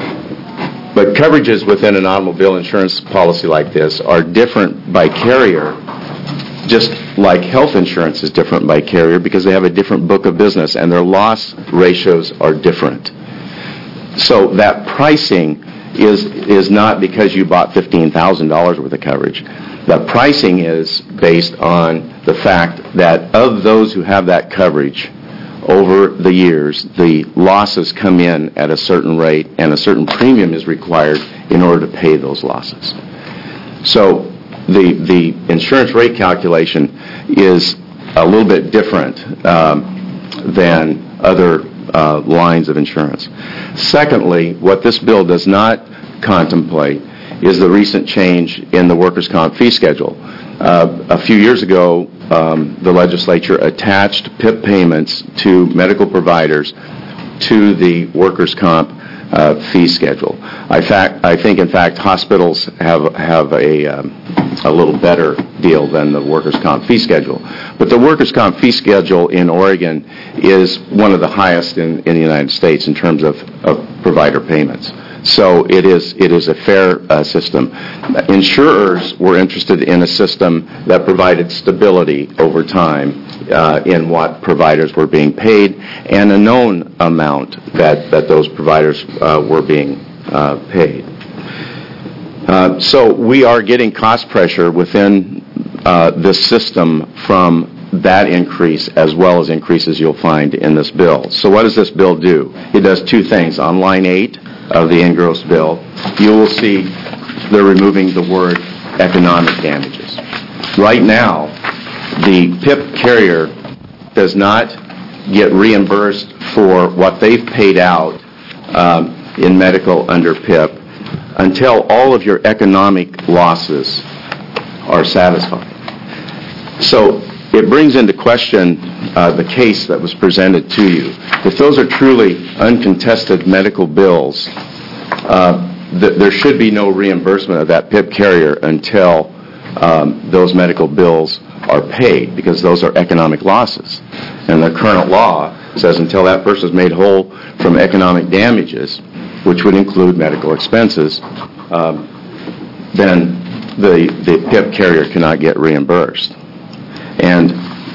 But coverages within an automobile insurance policy like this are different by carrier, just like health insurance is different by carrier because they have a different book of business, and their loss ratios are different. So that pricing is, is not because you bought fifteen thousand dollars worth of coverage. The pricing is based on the fact that of those who have that coverage, over the years, the losses come in at a certain rate, and a certain premium is required in order to pay those losses. So the the insurance rate calculation is a little bit different um, than other uh, lines of insurance. Secondly, what this bill does not contemplate is the recent change in the workers' comp fee schedule. Uh, a few years ago, um, the legislature attached P I P payments to medical providers to the workers' comp uh, fee schedule. I, fact, I think, in fact, hospitals have have a um, a little better deal than the workers' comp fee schedule. But the workers' comp fee schedule in Oregon is one of the highest in, in the United States in terms of, of provider payments. So it is it is a fair uh, system. Insurers were interested in a system that provided stability over time uh, in what providers were being paid and a known amount that, that those providers uh, were being uh, paid. Uh, so we are getting cost pressure within uh, this system from that increase as well as increases you'll find in this bill. So what does this bill do? It does two things. On line eight of the engrossed bill, you will see they're removing the word economic damages. Right now, the P I P carrier does not get reimbursed for what they've paid out um, in medical under P I P until all of your economic losses are satisfied. So it brings into question uh, the case that was presented to you. If those are truly uncontested medical bills, uh, th- there should be no reimbursement of that P I P carrier until um, those medical bills are paid, because those are economic losses. And the current law says until that person is made whole from economic damages, which would include medical expenses, um, then the, the P I P carrier cannot get reimbursed. And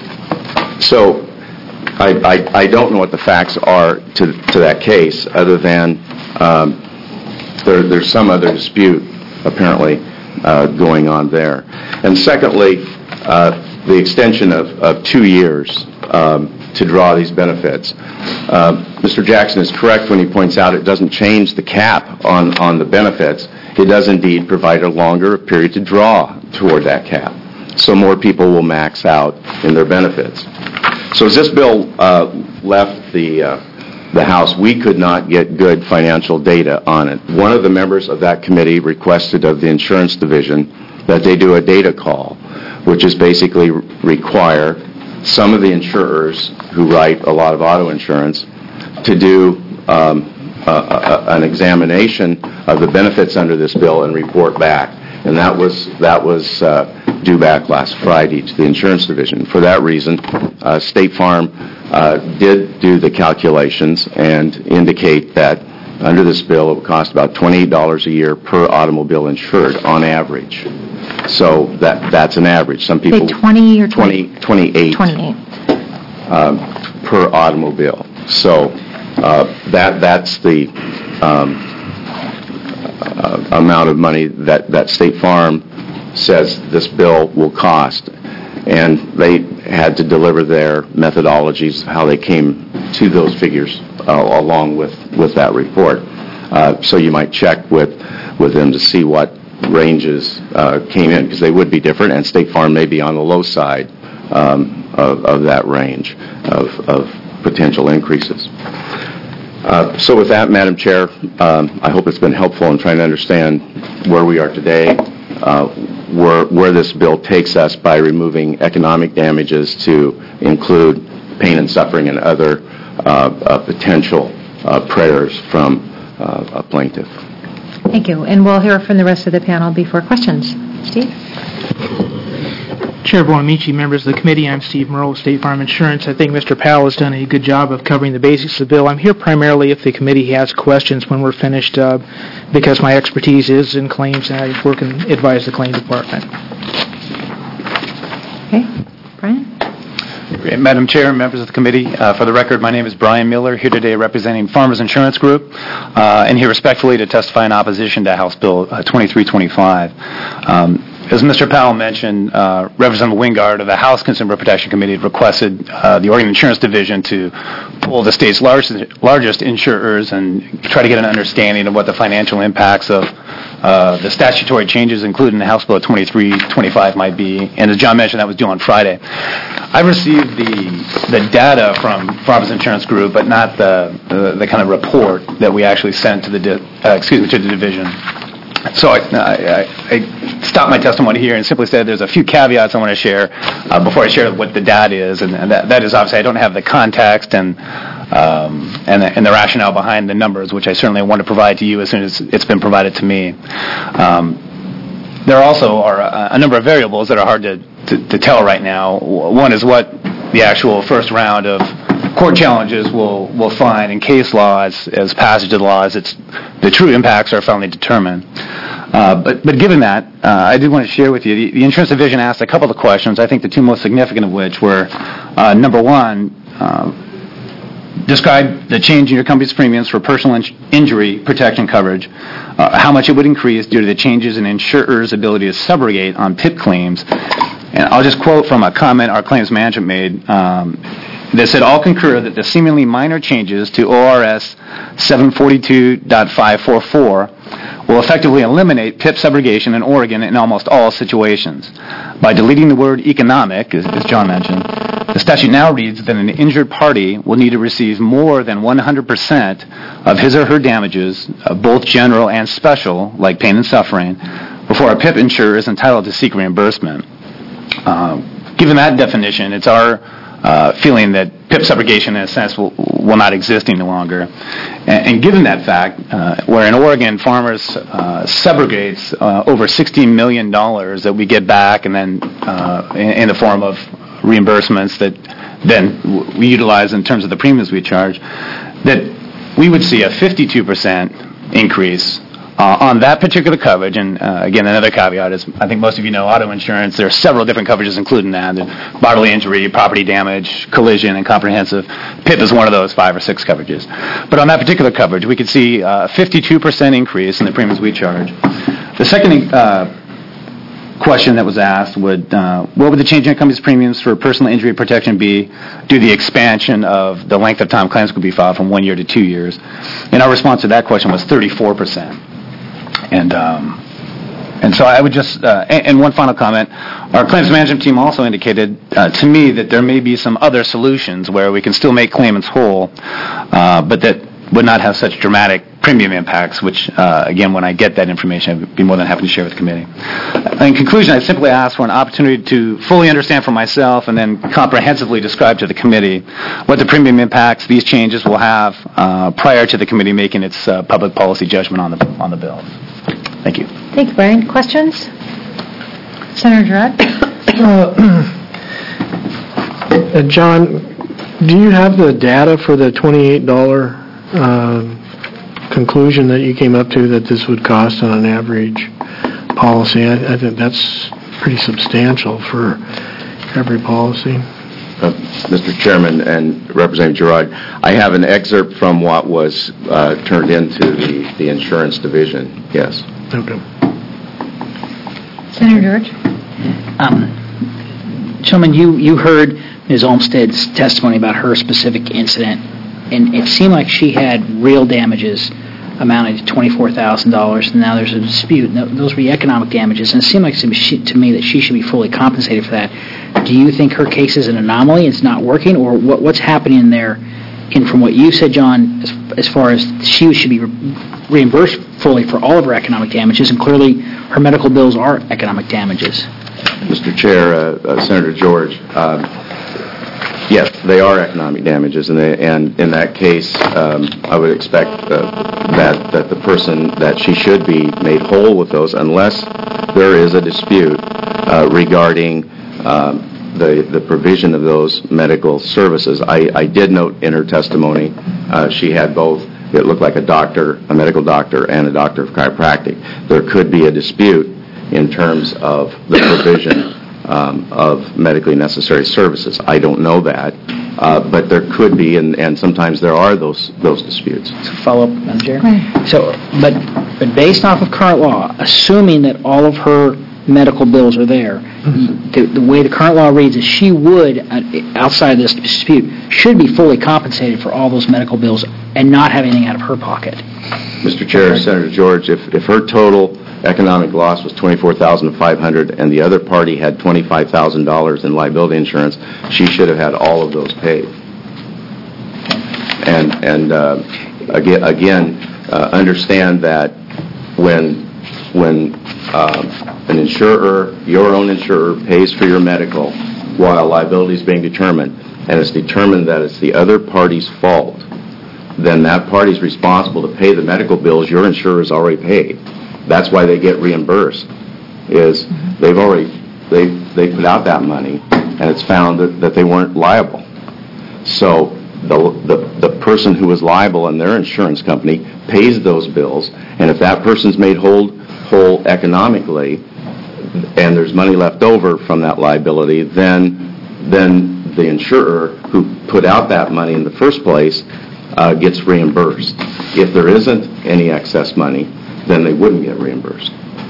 so I, I, I don't know what the facts are to, to that case, other than um, there, there's some other dispute apparently uh, going on there. And secondly, uh, the extension of, of two years um, to draw these benefits. Uh, Mister Jackson is correct when he points out it doesn't change the cap on, on the benefits. It does indeed provide a longer period to draw toward that cap, so more people will max out in their benefits. So as this bill uh, left the, uh, the House, we could not get good financial data on it. One of the members of that committee requested of the Insurance Division that they do a data call, which is basically require some of the insurers who write a lot of auto insurance to do um, a, a, an examination of the benefits under this bill and report back. And that was, that was uh, due back last Friday to the Insurance Division. For that reason, uh, State Farm uh, did do the calculations and indicate that under this bill it would cost about twenty-eight dollars a year per automobile insured on average. So that that's an average. Some people...
Say twenty or twenty?
twenty-eight.
twenty-eight.
Um, per automobile. So uh, that that's the um, uh, amount of money that, that State Farm says this bill will cost. And they had to deliver their methodologies, how they came to those figures uh, along with, with that report. Uh, so you might check with, with them to see what ranges uh, came in, because they would be different, and State Farm may be on the low side um, of, of that range of, of potential increases. Uh, so with that, Madam Chair, um, I hope it's been helpful in trying to understand where we are today, uh, where, where this bill takes us by removing economic damages to include pain and suffering and other uh, uh, potential uh, prayers from uh, a plaintiff.
Thank you. And we'll hear from the rest of the panel before questions. Steve?
Chair Bonamici, members of the committee, I'm Steve Merle with State Farm Insurance. I think Mister Powell has done a good job of covering the basics of the bill. I'm here primarily if the committee has questions when we're finished, uh, because my expertise is in claims and I work and advise the claims department.
Okay. Brian?
Madam Chair, members of the committee, uh, for the record, my name is Brian Miller, here today representing Farmers Insurance Group, uh, and here respectfully to testify in opposition to House Bill uh, twenty-three twenty-five. Um, As Mister Powell mentioned, uh, Representative Wingard of the House Consumer Protection Committee had requested uh, the Oregon Insurance Division to poll the state's largest, largest insurers and try to get an understanding of what the financial impacts of uh, the statutory changes, including the House Bill twenty-three twenty-five, might be. And as John mentioned, that was due on Friday. I received the the data from Farmers Insurance Group, but not the the, the kind of report that we actually sent to the di- uh, excuse me to the division. So I, I, I stopped my testimony here and simply said there's a few caveats I want to share uh, before I share what the data is, and, and that, that is obviously I don't have the context and um, and, the, and the rationale behind the numbers, which I certainly want to provide to you as soon as it's been provided to me. Um, there also are a, a number of variables that are hard to, to, to tell right now. One is what the actual first round of court challenges will will find in case law as, as passage of the law as it's the true impacts are finally determined. Uh, but but given that, uh, I did want to share with you the, the Insurance Division asked a couple of questions. I think the two most significant of which were uh, number one, uh, describe the change in your company's premiums for personal in- injury protection coverage, uh, how much it would increase due to the changes in insurers' ability to subrogate on P I P claims. And I'll just quote from a comment our claims management made. Um, They said all concur that the seemingly minor changes to O R S seven forty-two point five forty-four will effectively eliminate P I P subrogation in Oregon in almost all situations. By deleting the word economic, as, as John mentioned, the statute now reads that an injured party will need to receive more than one hundred percent of his or her damages, uh, both general and special, like pain and suffering, before a P I P insurer is entitled to seek reimbursement. Uh, given that definition, it's our Uh, feeling that P I P subrogation, in a sense, will, will not exist any longer. And, and given that fact, uh, where in Oregon, Farmers uh, subrogates uh, over sixteen million dollars that we get back and then uh, in, in the form of reimbursements that then we utilize in terms of the premiums we charge, that we would see a fifty-two percent increase Uh, on that particular coverage, and uh, again, another caveat is, I think most of you know auto insurance, there are several different coverages included in that. There's bodily injury, property damage, collision, and comprehensive. P I P is one of those five or six coverages. But on that particular coverage, we could see a fifty-two percent increase in the premiums we charge. The second uh, question that was asked would, uh, what would the change in company's premiums for personal injury protection be due to the expansion of the length of time claims could be filed from one year to two years? And our response to that question was thirty-four percent. And um, and so I would just, uh, and, and one final comment, our claims management team also indicated uh, to me that there may be some other solutions where we can still make claimants whole, uh, but that would not have such dramatic premium impacts, which, uh, again, when I get that information, I'd be more than happy to share with the committee. In conclusion, I simply ask for an opportunity to fully understand for myself and then comprehensively describe to the committee what the premium impacts these changes will have uh, prior to the committee making its uh, public policy judgment on the on the bill. Thank you.
Thank you, Brian. Questions? Senator Girard?
Uh, uh, John, do you have the data for the twenty-eight dollars uh, conclusion that you came up to that this would cost on an average policy? I, I think that's pretty substantial for every policy.
Uh, Mister Chairman and Representative Girard, I have an excerpt from what was uh, turned into the, the insurance division. Yes.
Okay.
Senator George?
Um, gentlemen, you, you heard Miz Olmstead's testimony about her specific incident, and it seemed like she had real damages amounting to twenty-four thousand dollars, and now there's a dispute. No, those were the economic damages, and it seemed like to me that she should be fully compensated for that. Do you think her case is an anomaly, it's not working, or what, what's happening there? And from what you said, John, as, as far as she should be re- reimbursed fully for all of her economic damages, and clearly her medical bills are economic damages.
Mister Chair, uh, uh, Senator George, um, yes, they are economic damages, and, they, and in that case, um, I would expect uh, that that the person that she should be made whole with those, unless there is a dispute uh, regarding um, the the provision of those medical services. I, I did note in her testimony uh, she had both. It looked like a doctor, a medical doctor, and a doctor of chiropractic. There could be a dispute in terms of the provision Um, of medically necessary services. I don't know that, uh, but there could be, and, and sometimes there are those those disputes.
So follow up, Madam Chair. So, but but based off of current law, assuming that all of her medical bills are there, mm-hmm. the, the way the current law reads is she would, uh, outside of this dispute, should be fully compensated for all those medical bills and not have anything out of her pocket.
Mister Chair, Senator George, if, if her total economic loss was twenty-four thousand five hundred dollars and the other party had twenty-five thousand dollars in liability insurance, she should have had all of those paid. And and uh, again, again uh, understand that when when uh, an insurer, your own insurer, pays for your medical while liability is being determined, and it's determined that it's the other party's fault, then that party's responsible to pay the medical bills your insurer has already paid. That's why they get reimbursed, is they've already, they they put out that money, and it's found that, that they weren't liable. So the, the the person who was liable and their insurance company pays those bills, and if that person's made whole, whole economically, and there's money left over from that liability, then then the insurer who put out that money in the first place uh, gets reimbursed. If there isn't any excess money, then they wouldn't get reimbursed.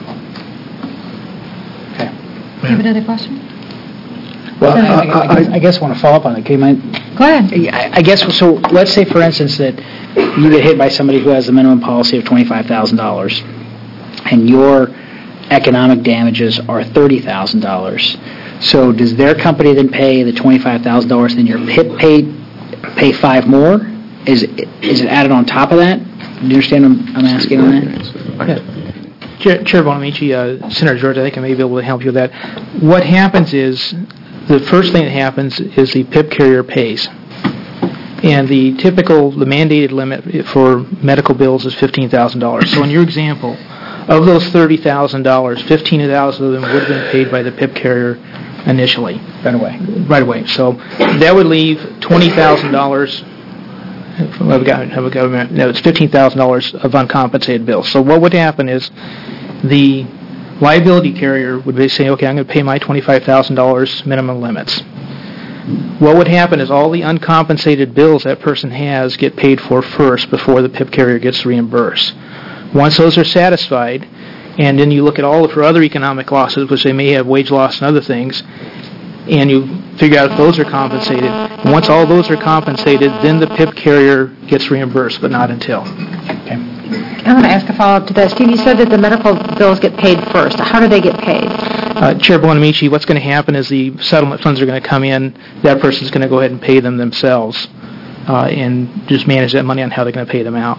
Okay.
You have another question?
Well, I, I, I, I guess I want to follow up on it. Okay, my,
Go ahead.
I, I guess, so let's say, for instance, that you get hit by somebody who has a minimum policy of twenty-five thousand dollars, and your economic damages are thirty thousand dollars. So does their company then pay the twenty-five thousand dollars, then your P I P pay, pay five more? Is, is it added on top of that? Do you understand what I'm, I'm asking on that?
Yeah. Chair, Chair Bonamici, uh, Senator George, I think I may be able to help you with that. What happens is, the first thing that happens is the P I P carrier pays. And the typical, the mandated limit for medical bills is fifteen thousand dollars. So in your example, of those thirty thousand dollars, fifteen thousand dollars of them would have been paid by the P I P carrier initially.
Right away.
Right away. So that would leave twenty thousand dollars of government, of government, no, it's fifteen thousand dollars of uncompensated bills. So what would happen is the liability carrier would be saying, okay, I'm going to pay my twenty-five thousand dollars minimum limits. What would happen is all the uncompensated bills that person has get paid for first before the P I P carrier gets reimbursed. Once those are satisfied, and then you look at all of her other economic losses, which they may have wage loss and other things, and you figure out if those are compensated. Once all those are compensated, then the P I P carrier gets reimbursed, but not until. Okay.
I'm going to ask a follow-up to that. Steve, you said that the medical bills get paid first. How do they get paid?
Uh, Chair Bonamici, what's going to happen is the settlement funds are going to come in. That person's going to go ahead and pay them themselves uh, and just manage that money on how they're going to pay them out.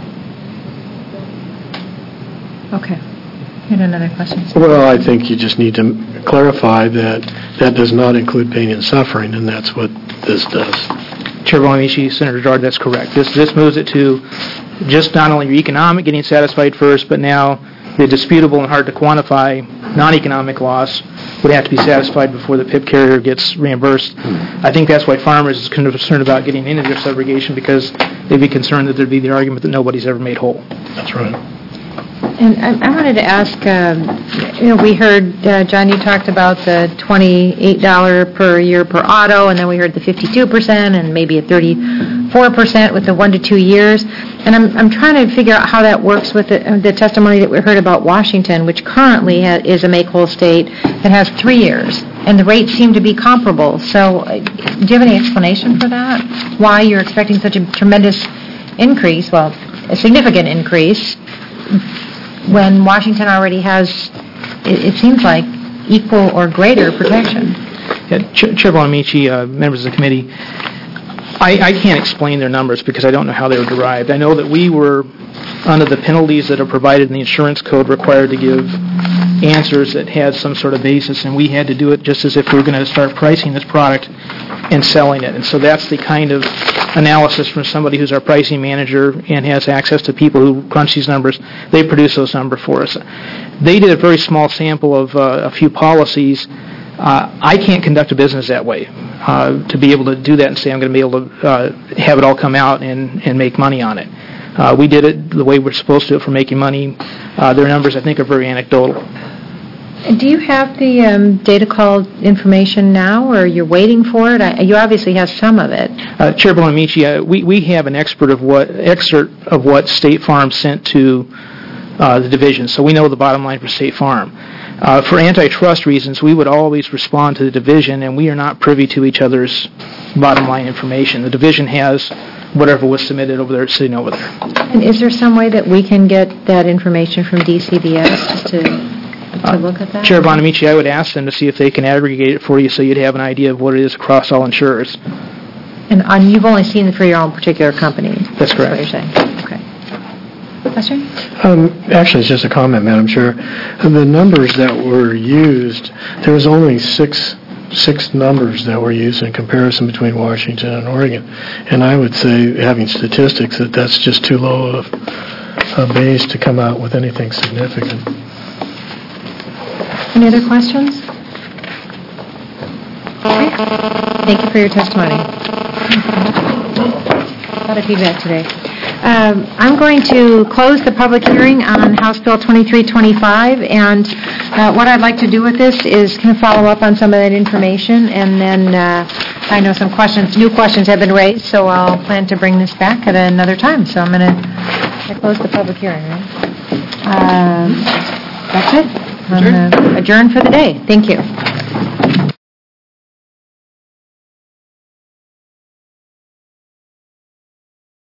Okay. You had another question?
Well, I think you just need to clarify that that does not include pain and suffering, and that's what this does.
Chair Bonamici, Senator Gerard, that's correct. This this moves it to just not only your economic getting satisfied first, but now the disputable and hard to quantify non-economic loss would have to be satisfied before the P I P carrier gets reimbursed. I think that's why farmers is concerned about getting into their subrogation, because they'd be concerned that there'd be the argument that nobody's ever made whole.
That's right.
And I, I wanted to ask, um, you know, we heard, uh, John, you talked about the twenty-eight dollars per year per auto, and then we heard the fifty-two percent and maybe a thirty-four percent with the one to two years. And I'm I'm trying to figure out how that works with the, the testimony that we heard about Washington, which currently ha- is a make-whole state that has three years, and the rates seem to be comparable. So uh, do you have any explanation for that? Why you're expecting such a tremendous increase, well, a significant increase, when Washington already has, it, it seems like, equal or greater protection?
Yeah, Ch- Chair Bonamici, uh, members of the committee, I, I can't explain their numbers because I don't know how they were derived. I know that we were, under the penalties that are provided in the insurance code, required to give answers that had some sort of basis, and we had to do it just as if we were going to start pricing this product and selling it. And so that's the kind of analysis from somebody who's our pricing manager and has access to people who crunch these numbers. They produce those numbers for us. They did a very small sample of uh, a few policies. Uh, I can't conduct a business that way. Uh, to be able to do that and say I'm going to be able to uh, have it all come out and, and make money on it. Uh, we did it the way we're supposed to do it for making money. Uh, their numbers, I think, are very anecdotal.
Do you have the um, data call information now, or you're waiting for it? I, you obviously have some of it.
Uh, Chair Bonamici, uh, we, we have an expert of what excerpt of what State Farm sent to uh, the division, so we know the bottom line for State Farm. Uh, for antitrust reasons, we would always respond to the division, and we are not privy to each other's bottom line information. The division has whatever was submitted over there, sitting over there.
And is there some way that we can get that information from D C B S just to, to look at that?
Chair Bonamici, I would ask them to see if they can aggregate it for you so you'd have an idea of what it is across all insurers.
And um, you've only seen it for your own particular company?
That's correct.
That's what you're saying. Okay. Question?
Um, actually, it's just a comment, Madam Chair. The numbers that were used, there was only six six numbers that were used in comparison between Washington and Oregon. And I would say, having statistics, that that's just too low of a base to come out with anything significant.
Any other questions? Okay. Thank you for your testimony. A lot of feedback today. Um, I'm going to close the public hearing on House Bill twenty-three twenty-five, and uh, what I'd like to do with this is kind of follow up on some of that information, and then uh, I know some questions, new questions have been raised, so I'll plan to bring this back at another time. So I'm going to close the public hearing, right? Um, that's it. I'm, uh, adjourn for the day. Thank you.